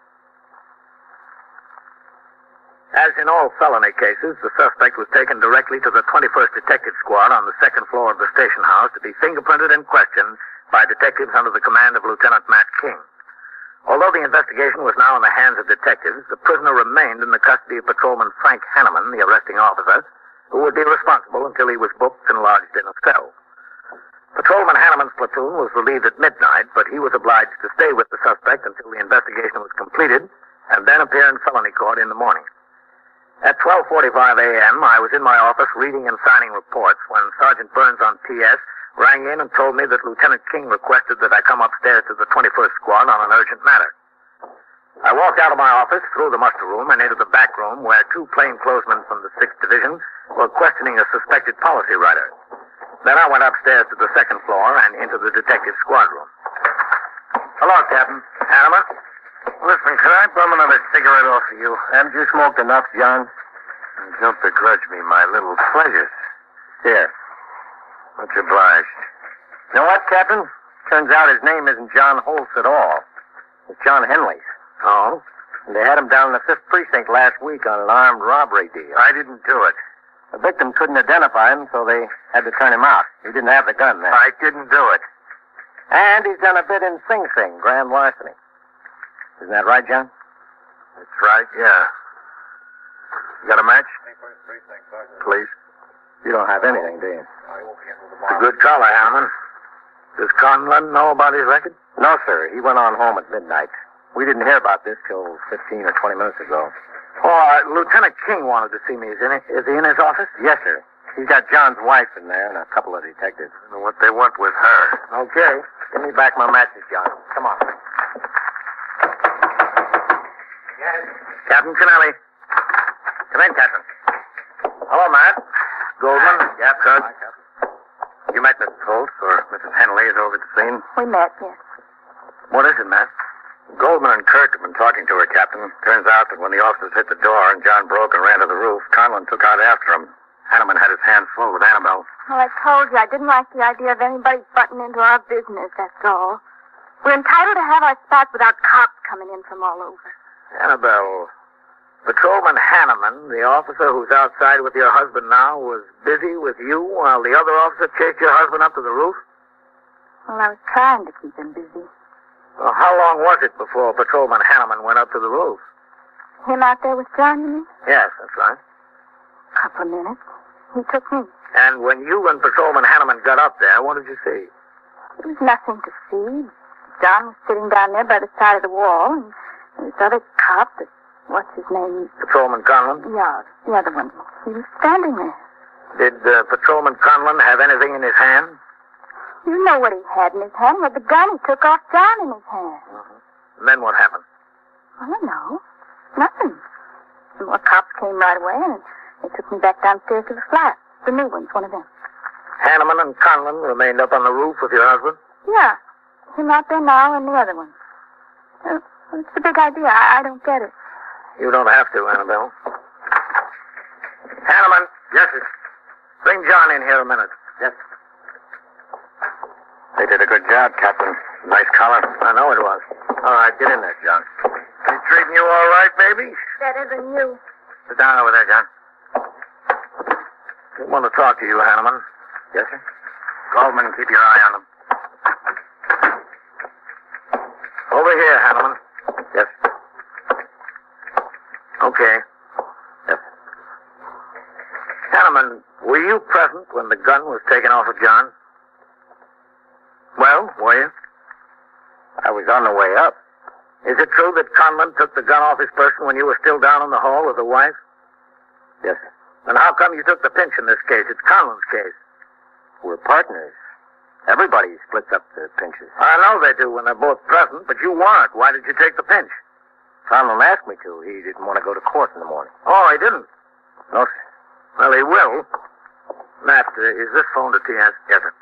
As in all felony cases, the suspect was taken directly to the twenty-first Detective Squad on the second floor of the station house to be fingerprinted and questioned by detectives under the command of Lieutenant Matt King. Although the investigation was now in the hands of detectives, the prisoner remained in the custody of Patrolman Frank Hanneman, the arresting officer, who would be responsible until he was booked and lodged in a cell. Patrolman Hanneman's platoon was relieved at midnight, but he was obliged to stay with the suspect until the investigation was completed and then appear in felony court in the morning. At twelve forty-five a.m., I was in my office reading and signing reports when Sergeant Burns on T S rang in and told me that Lieutenant King requested that I come upstairs to the twenty-first Squad on an urgent matter. I walked out of my office, through the muster room, and into the back room where two plainclothesmen from the sixth Division were questioning a suspected policy writer. Then I went upstairs to the second floor and into the detective squad room. Hello, Captain. Hanneman? Listen, could I bum another cigarette off of you? Haven't you smoked enough, John? Don't begrudge me my little pleasures. Here. Much obliged. You know what, Captain? Turns out his name isn't John Holtz at all. It's John Henley's. Oh? And they had him down in the fifth Precinct last week on an armed robbery deal. I didn't do it. The victim couldn't identify him, so they had to turn him out. He didn't have the gun then. I didn't do it. And he's done a bit in Sing Sing, grand larceny. Isn't that right, John? That's right, yeah. You got a match? Please. You don't have anything, do you? It's a good collar, Hanneman. Does Conlon know about his record? No, sir. He went on home at midnight. We didn't hear about this till fifteen or twenty minutes ago. Oh, uh, Lieutenant King wanted to see me. Is, in it? Is he in his office? Yes, sir. He's got John's wife in there and a couple of detectives. I don't know what they want with her. Okay. Give me back my matches, John. Come on. Yes. Captain Kennelly. Come in, Captain. Hello, Matt. Goldman. Yeah, good. Hi, Captain. You met Missus Holtz, or Missus Henley is over at the scene? We met, yes. What is it, Matt? Goldman and Kirk have been talking to her, Captain. Turns out that when the officers hit the door and John broke and ran to the roof, Conlon took out after him. Hanneman had his hands full with Annabelle. Well, I told you I didn't like the idea of anybody butting into our business, that's all. We're entitled to have our spots without cops coming in from all over. Annabelle, Patrolman Hanneman, the officer who's outside with your husband now, was busy with you while the other officer chased your husband up to the roof? Well, I was trying to keep him busy. Well, how long was it before Patrolman Hanneman went up to the roof? Him out there with John, you mean? Yes, that's right. A couple of minutes. He took me. And when you and Patrolman Hanneman got up there, what did you see? There was nothing to see. John was sitting down there by the side of the wall, and this other cop, that, what's his name? Patrolman Conlon? Yeah, the other one. He was standing there. Did uh, Patrolman Conlon have anything in his hand? You know what he had in his hand. He had the gun he took off John in his hand. Mm-hmm. And then what happened? I don't know. Nothing. Some more cops came right away, and they took me back downstairs to the flat. The new ones, one of them. Hanneman and Conlon remained up on the roof with your husband? Yeah. Him out there now and the other one. Uh, what's the big idea? I, I don't get it. You don't have to, Annabelle. Hanneman. Yes, sir. Bring John in here a minute. Yes. They did a good job, Captain. Nice collar. I know it was. All right, get in there, John. They treating you all right, baby? Better than you. Sit down over there, John. We want to talk to you, Hanneman. Yes, sir? Goldman, keep your eye on them. Over here, Hanneman. Yes. Okay. Yes. Hanneman, were you present when the gun was taken off of John? Well, were you? I was on the way up. Is it true that Conlon took the gun off his person when you were still down in the hall with the wife? Yes, sir. Then how come you took the pinch in this case? It's Conlon's case. We're partners. Everybody splits up the pinches. I know they do when they're both present, but you weren't. Why did you take the pinch? Conlon asked me to. He didn't want to go to court in the morning. Oh, he didn't? No, sir. Well, he will. Matt, uh, is this phone to T S? Yes, sir.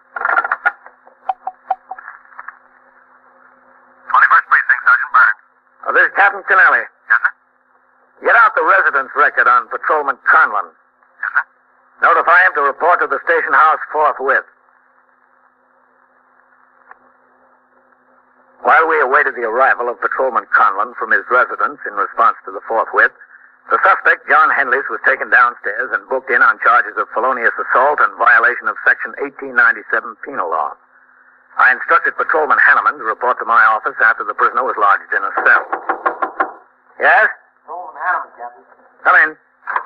twenty-first Precinct, Sergeant Burns. Oh, this is Captain Kennelly. Yes, sir? Get out the residence record on Patrolman Conlon. Yes, sir? Notify him to report to the station house forthwith. While we awaited the arrival of Patrolman Conlon from his residence in response to the forthwith, the suspect, John Henleys, was taken downstairs and booked in on charges of felonious assault and violation of Section eighteen ninety-seven Penal Law. I instructed Patrolman Hanneman to report to my office after the prisoner was lodged in a cell. Yes? Patrolman Hanneman, Captain. Come in.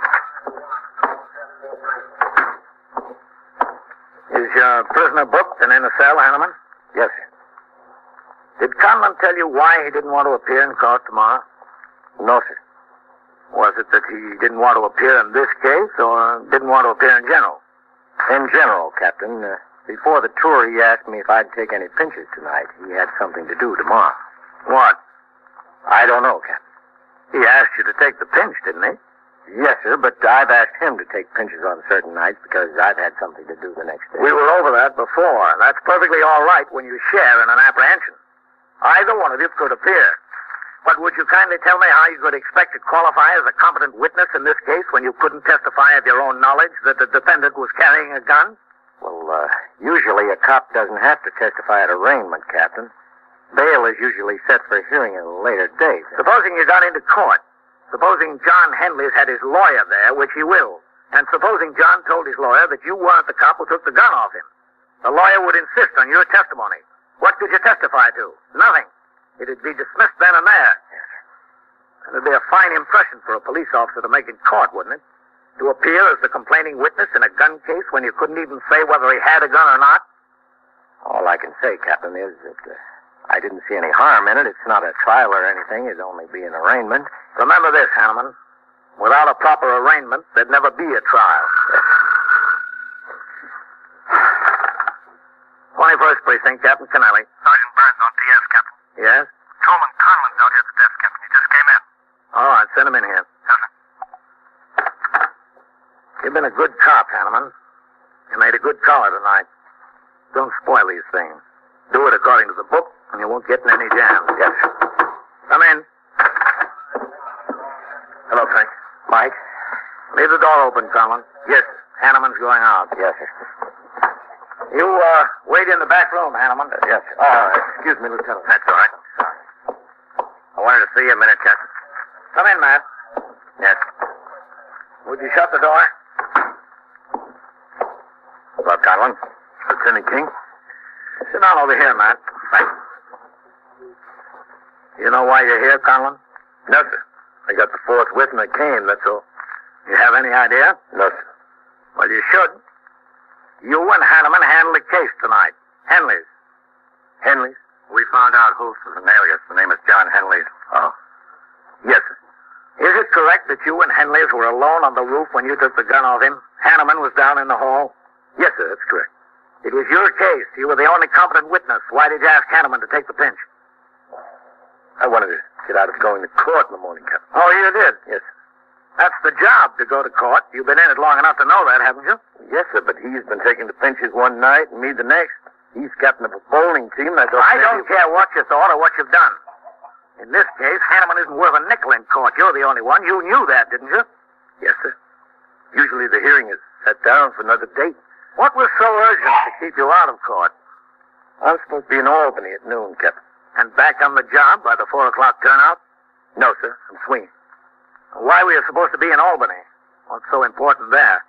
Is your prisoner booked and in a cell, Hanneman? Yes, sir. Did Conlon tell you why he didn't want to appear in court tomorrow? No, sir. Was it that he didn't want to appear in this case, or didn't want to appear in general? In general, Captain. Uh, before the tour, he asked me if I'd take any pinches tonight. He had something to do tomorrow. What? I don't know, Captain. He asked you to take the pinch, didn't he? Yes, sir, but I've asked him to take pinches on certain nights because I've had something to do the next day. We were over that before. That's perfectly all right when you share in an apprehension. Either one of you could appear. But would you kindly tell me how you could expect to qualify as a competent witness in this case when you couldn't testify of your own knowledge that the defendant was carrying a gun? Well, uh, usually a cop doesn't have to testify at arraignment, Captain. Bail is usually set for hearing at a later date. Supposing you got into court. Supposing John Henleys had his lawyer there, which he will. And supposing John told his lawyer that you weren't the cop who took the gun off him. The lawyer would insist on your testimony. What could you testify to? Nothing. It'd be dismissed then and there. And it'd be a fine impression for a police officer to make in court, wouldn't it? To appear as the complaining witness in a gun case when you couldn't even say whether he had a gun or not? All I can say, Captain, is that uh, I didn't see any harm in it. It's not a trial or anything. It'd only be an arraignment. Remember this, Hanneman. Without a proper arraignment, there'd never be a trial. twenty-first Precinct, Captain Kennelly. Sergeant Burns on T S, Captain. Yes? Patrolman Conlon's out here at the desk, Captain. He just came in. All right, send him in here. Yes, sir. You've been a good cop, Hanneman. You made a good caller tonight. Don't spoil these things. Do it according to the book, and you won't get in any jams. Yes, sir. Come in. Hello, Frank. Mike? Leave the door open, Conlon. Yes. Hanneman's going out. Yes, sir. You, uh, wait in the back room, Hanneman. Uh, yes, sir. Uh, excuse me, Lieutenant. That's all right. Sorry. I wanted to see you a minute, Captain. Come in, Matt. Yes. Would you shut the door? Hello, Conlon. Lieutenant King. Sit down over here, Matt. Thanks. You know why you're here, Conlon? No, sir. I got the fourth whip and I came, that's all. You have any idea? No, sir. Well, you should. You and Hanneman handled the case tonight. Henleys. Henleys? We found out Hulse was an alias. The name is John Henleys. Oh. Yes, sir. Is it correct that you and Henleys were alone on the roof when you took the gun off him? Hanneman was down in the hall? Yes, sir, that's correct. It was your case. You were the only competent witness. Why did you ask Hanneman to take the pinch? I wanted to get out of going to court in the morning, Captain. Oh, you did? Yes. That's the job, to go to court. You've been in it long enough to know that, haven't you? Yes, sir, but he's been taking the pinches one night and me the next. He's captain of a bowling team. That's I don't care what you thought or what you've done. In this case, Hanneman isn't worth a nickel in court. You're the only one. You knew that, didn't you? Yes, sir. Usually the hearing is set down for another date. What was so urgent to keep you out of court? I'm supposed to be in Albany at noon, Captain. And back on the job by the four o'clock turnout? No, sir. I'm swinging. Why were you supposed to be in Albany? What's so important there?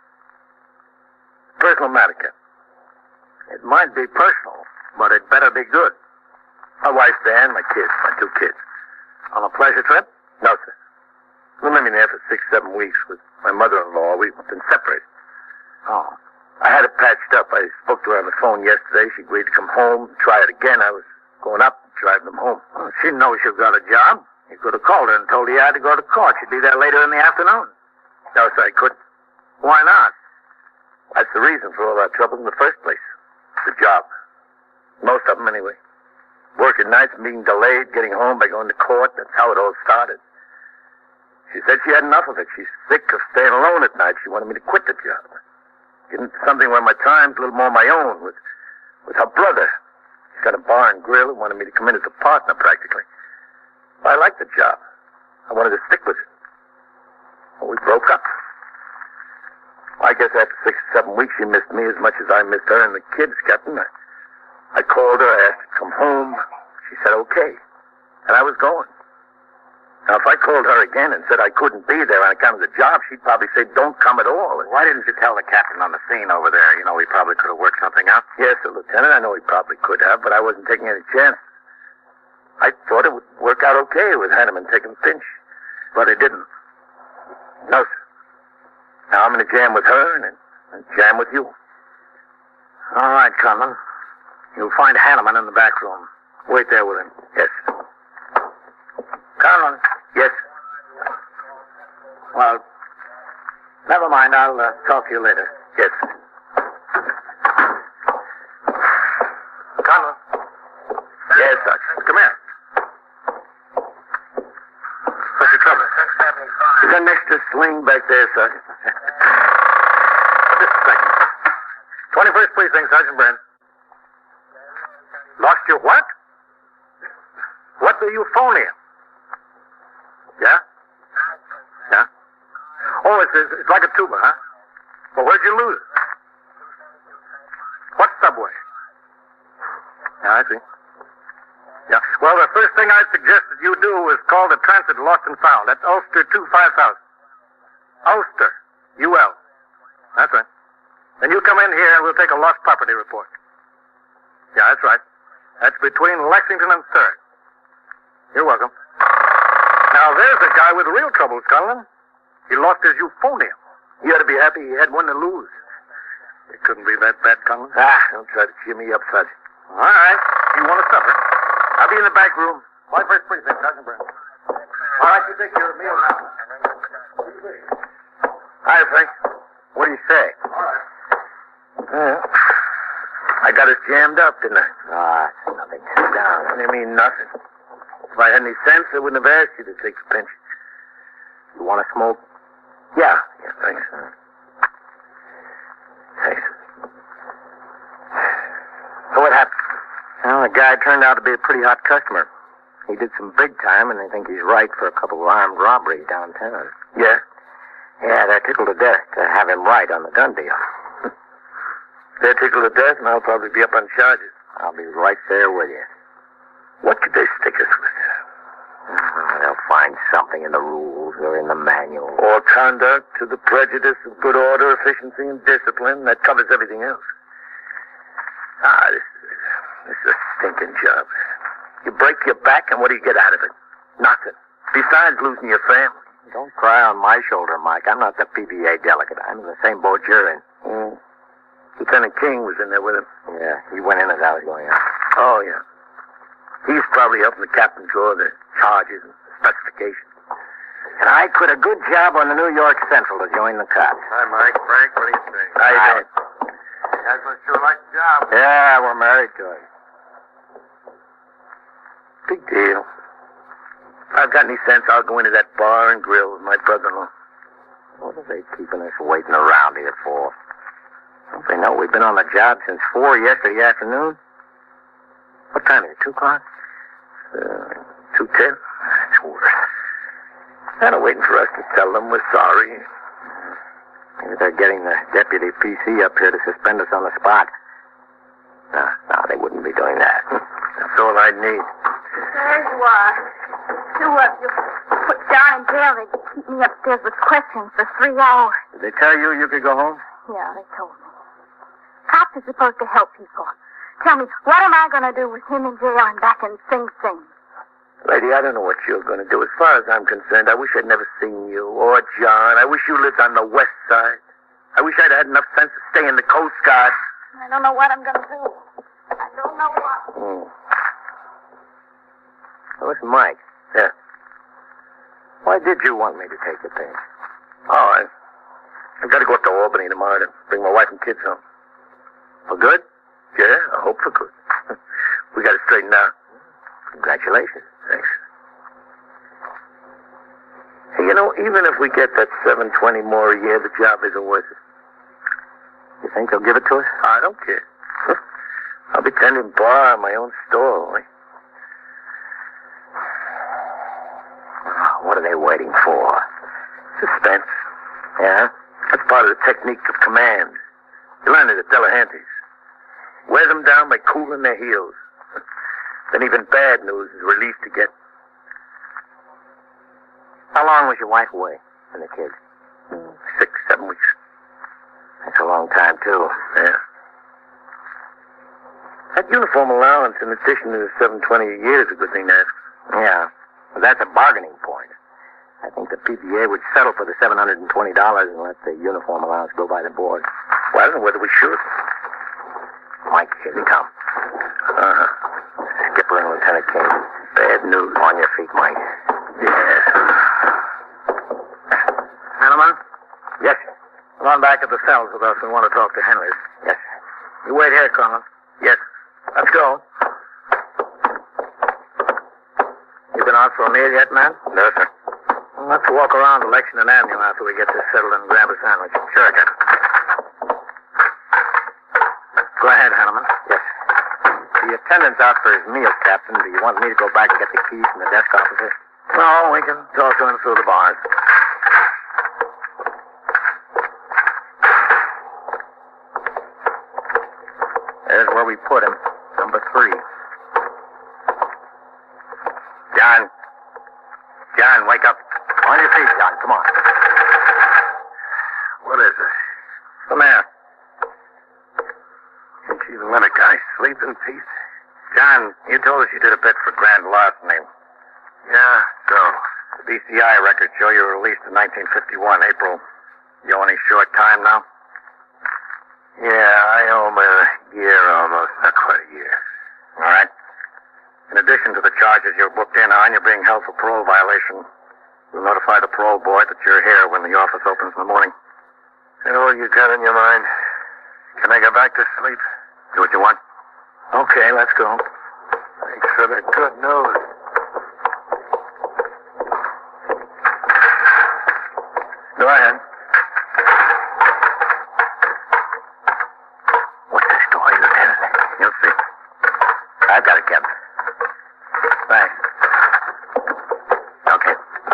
Personal matter, Captain. It might be personal, but it better be good. My wife, Dan, my kids, my two kids. On a pleasure trip? No, sir. We're living there for six, seven weeks with my mother-in-law. We've been separated. Oh. I had it patched up. I spoke to her on the phone yesterday. She agreed to come home, try it again. I was going up and driving them home. Well, she knows you've got a job. You could have called her and told her you had to go to court. She'd be there later in the afternoon. No, sir, I couldn't. Why not? That's the reason for all our trouble in the first place. The job. Most of them, anyway. Working nights, being delayed, getting home by going to court. That's how it all started. She said she had enough of it. She's sick of staying alone at night. She wanted me to quit the job. Get into something where my time's a little more my own with, with her brother. She's got a bar and grill and wanted me to come in as a partner, practically. I liked the job. I wanted to stick with it. Well, we broke up. I guess after six or seven weeks, she missed me as much as I missed her and the kids, Captain. I, I called her, I asked her to come home. She said okay. And I was going. Now, if I called her again and said I couldn't be there on account of the job, she'd probably say, don't come at all. Why didn't you tell the captain on the scene over there? You know, he probably could have worked something out. Yes, sir, Lieutenant. I know he probably could have, but I wasn't taking any chances. I thought it would work out okay with Hanneman taking the pinch. But it didn't. No, sir. Now I'm in a jam with her and a jam with you. All right, Conlon. You'll find Hanneman in the back room. Wait there with him. Yes. Conlon. Yes. Well, never mind. I'll uh, talk to you later. Yes. Conlon. Yes, Sergeant. Come here. What's your trouble? There's an extra sling back there, Sergeant. Just a second. twenty-first Precinct, Sergeant Brand. Lost your what? What the euphonium? Yeah? Yeah? Oh, it's, it's like a tuba, huh? Well, where'd you lose it? What subway? Yeah, I see. Yeah. Well, the first thing I suggest that you do is call the transit lost and found. That's Ulster two five thousand. Ulster. U L. That's right. Then you come in here and we'll take a lost property report. Yeah, that's right. That's between Lexington and Third. You're welcome. Now, there's a guy with real troubles, Conlon. He lost his euphonium. He ought to be happy he had one to lose. It couldn't be that bad, Conlon. Ah, don't try to cheer me up, Sergeant. All right. You want to suffer? I'll be in the back room. twenty-first Precinct, Sergeant Brown. All right, you take care of me now. Hi, Frank. What do you say? All right. Yeah. I got us jammed up, didn't I? Ah, it's nothing. Sit down. What do you mean, nothing? If I had any sense, I wouldn't have asked you to take the pinch. You want to smoke? Yeah. Yeah, thanks. Thanks. So what happened? Well, the guy turned out to be a pretty hot customer. He did some big time, and they think he's right for a couple of armed robberies downtown. Yeah? Yeah, they're tickled to death to have him right on the gun deal. They're tickled to death, and I'll probably be up on charges. I'll be right there with you. What could they stick us with? Uh, they'll find something in the rules or in the manual. Or conduct to the prejudice of good order, efficiency, and discipline. That covers everything else. Ah, this is, this is a stinking job. You break your back, and what do you get out of it? Nothing. Besides losing your family. Don't cry on my shoulder, Mike. I'm not the P B A delegate. I'm in the same boat you're in. Mm. Lieutenant King was in there with him. Yeah, he went in as I was going out. Oh, yeah. He's probably helping the captain draw the charges and specifications. And I quit a good job on the New York Central to join the cops. Hi, Mike. Frank, what do you think? How you doing? You guys must sure like the job. Yeah, we're married to it. Big deal. If I've got any sense, I'll go into that bar and grill with my brother-in-law. What are they keeping us waiting around here for? Don't they know we've been on the job since four yesterday afternoon? What time is it, two o'clock? Uh, two ten? That's worse. They're waiting for us to tell them we're sorry. Maybe they're getting the deputy P C up here to suspend us on the spot. No, no, they wouldn't be doing that. That's all I need. There you are. Two of you put down in jail. They keep me upstairs with questions for three hours. Did they tell you you could go home? Yeah, they told me. Cops are supposed to help people. Tell me, what am I going to do with him in jail and back in Sing Sing? Lady, I don't know what you're going to do. As far as I'm concerned, I wish I'd never seen you or John. I wish you lived on the west side. I wish I'd had enough sense to stay in the Coast Guard. I don't know what I'm going to do. I don't know what. Hmm. Well, listen, Mike. Yeah. Why did you want me to take the thing? Oh, I, I've got to go up to Albany tomorrow to bring my wife and kids home. For good? Yeah, I hope for good. We got it straightened out. Congratulations. Thanks. Hey, you know, even if we get that seven twenty more a year, the job isn't worth it. You think they'll give it to us? I don't care. I'll be tending bar in my own store only. What are they waiting for? Suspense. Yeah? That's part of the technique of command. You learn it at Delahanty's. Wear them down by cooling their heels. Then even bad news is relief to get. How long was your wife away and the kids? Six, seven weeks. That's a long time, too. Yeah. That uniform allowance, in addition to the seven twenty a year, is a good thing to have. Yeah. Well, that's a bargaining point. I think the P B A would settle for the seven hundred twenty dollars and let the uniform allowance go by the board. Well, I don't know whether we should. Mike, here they come. Uh-huh. Skipper and Lieutenant King. Bad news. On your feet, Mike. Yes. Hanneman? Yes. Come on back to the cells with us. We want to talk to Henry's. Yes. You wait here, Colin. Yes. Let's go. You been out for a meal yet, man? No, sir. Well, let's walk around the Lexington Avenue after we get this settled and grab a sandwich. Sure, Captain. Go ahead, Hanneman. Yes. The attendant's out for his meal, Captain. Do you want me to go back and get the keys from the desk officer? No, we can talk to him through the bars. There's where we put him. Number three. John. John, wake up. On your feet, John. Come on. What is it? The mayor. Can't you let a guy sleep in peace? John, you told us you did a bit for grand larceny. Yeah, So, the B C I records show you were released in nineteen fifty-one, April. You owe any short time now? Yeah, I owe him a year almost. Not quite a year. All right. In addition to the charges you're booked in on, you're being held for parole violation. We'll notify the parole board that you're here when the office opens in the morning. You know what you got in your mind? Can I go back to sleep? Do what you want. Okay, let's go. Thanks for the good news. Go ahead. What's the story, Lieutenant? You'll see. I've got it, Captain. Thanks. Okay.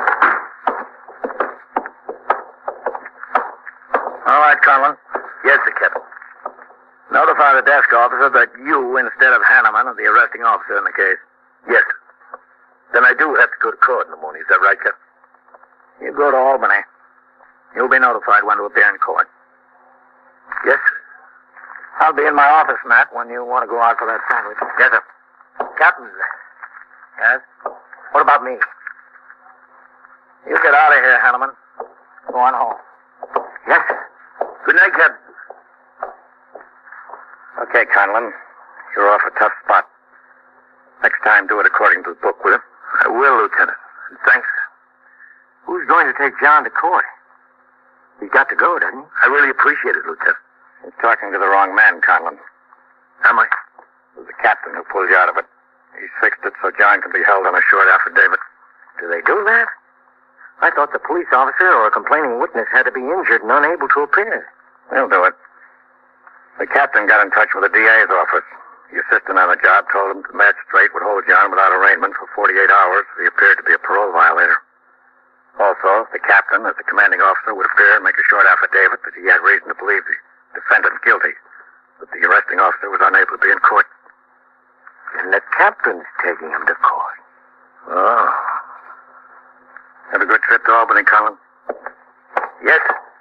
All right, Conlon. Yes, sir, Captain. Notify the desk officer that you, instead of Hanneman, are the arresting officer in the case. Yes. Then I do have to go to court in the morning. Is that right, Captain? You go to Albany. You'll be notified when to appear in court. Yes, sir. I'll be in my office, Matt, when you want to go out for that sandwich. Yes, sir. Captain. Yes? What about me? You get out of here, Hanneman. Go on home. Yes, sir. Good night, Captain. Okay, Conlon. You're off a tough spot. Next time, do it according to the book, will you? I will, Lieutenant. Thanks. Who's going to take John to court? He's got to go, doesn't he? I really appreciate it, Lieutenant. You're talking to the wrong man, Conlon. Am I? It was the captain who pulled you out of it. He's fixed it so John can be held on a short affidavit. Do they do that? I thought the police officer or a complaining witness had to be injured and unable to appear. They'll do it. The captain got in touch with the D A's office. The assistant on the job told him the magistrate would hold John without arraignment for forty-eight hours if he appeared to be a parole violator. Also, the captain, as the commanding officer, would appear and make a short affidavit that he had reason to believe the defendant guilty, but the arresting officer was unable to be in court. And the captain's taking him to court. Oh. Have a good trip to Albany, Colin. Yes.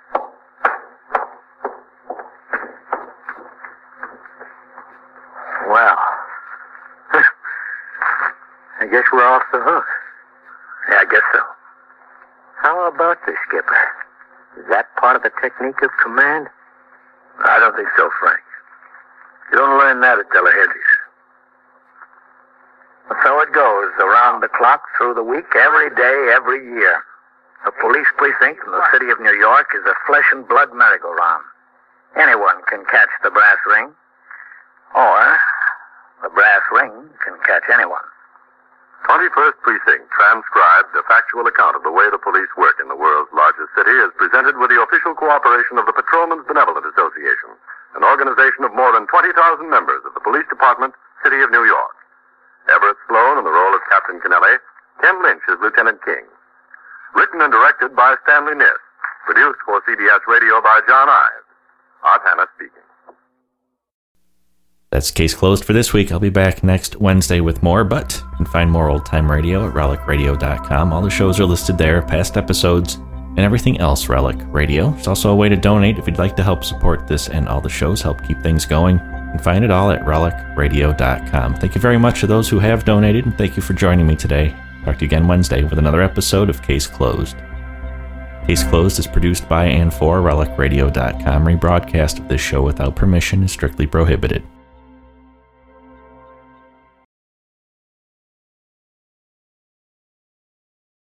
Well, I guess we're off the hook. Yeah, I guess so. How about this, Skipper? Is that part of the technique of command? I don't think so, Frank. You don't learn that at Delahirty's. So it goes, around the clock, through the week, every day, every year. A police precinct in the city of New York is a flesh and blood merry-go-round. Anyone can catch the brass ring, or the brass ring can catch anyone. twenty-first Precinct transcribed a factual account of the way the police work in the world's largest city is presented with the official cooperation of the Patrolmen's Benevolent Association, an organization of more than twenty thousand members of the Police Department, City of New York. Everett Sloan in the role of Captain Kennelly, Ken Lynch as Lieutenant King. Written and directed by Stanley Niss. Produced for C B S Radio by John Ives. Art Hanna speaking. That's Case Closed for this week. I'll be back next Wednesday with more, but you can find more Old Time Radio at relic radio dot com. All the shows are listed there, past episodes, and everything else Relic Radio. There's also a way to donate if you'd like to help support this and all the shows, help keep things going. You can find it all at relic radio dot com. Thank you very much to those who have donated, and thank you for joining me today. Talk to you again Wednesday with another episode of Case Closed. Case Closed is produced by and for relic radio dot com. Rebroadcast of this show without permission is strictly prohibited.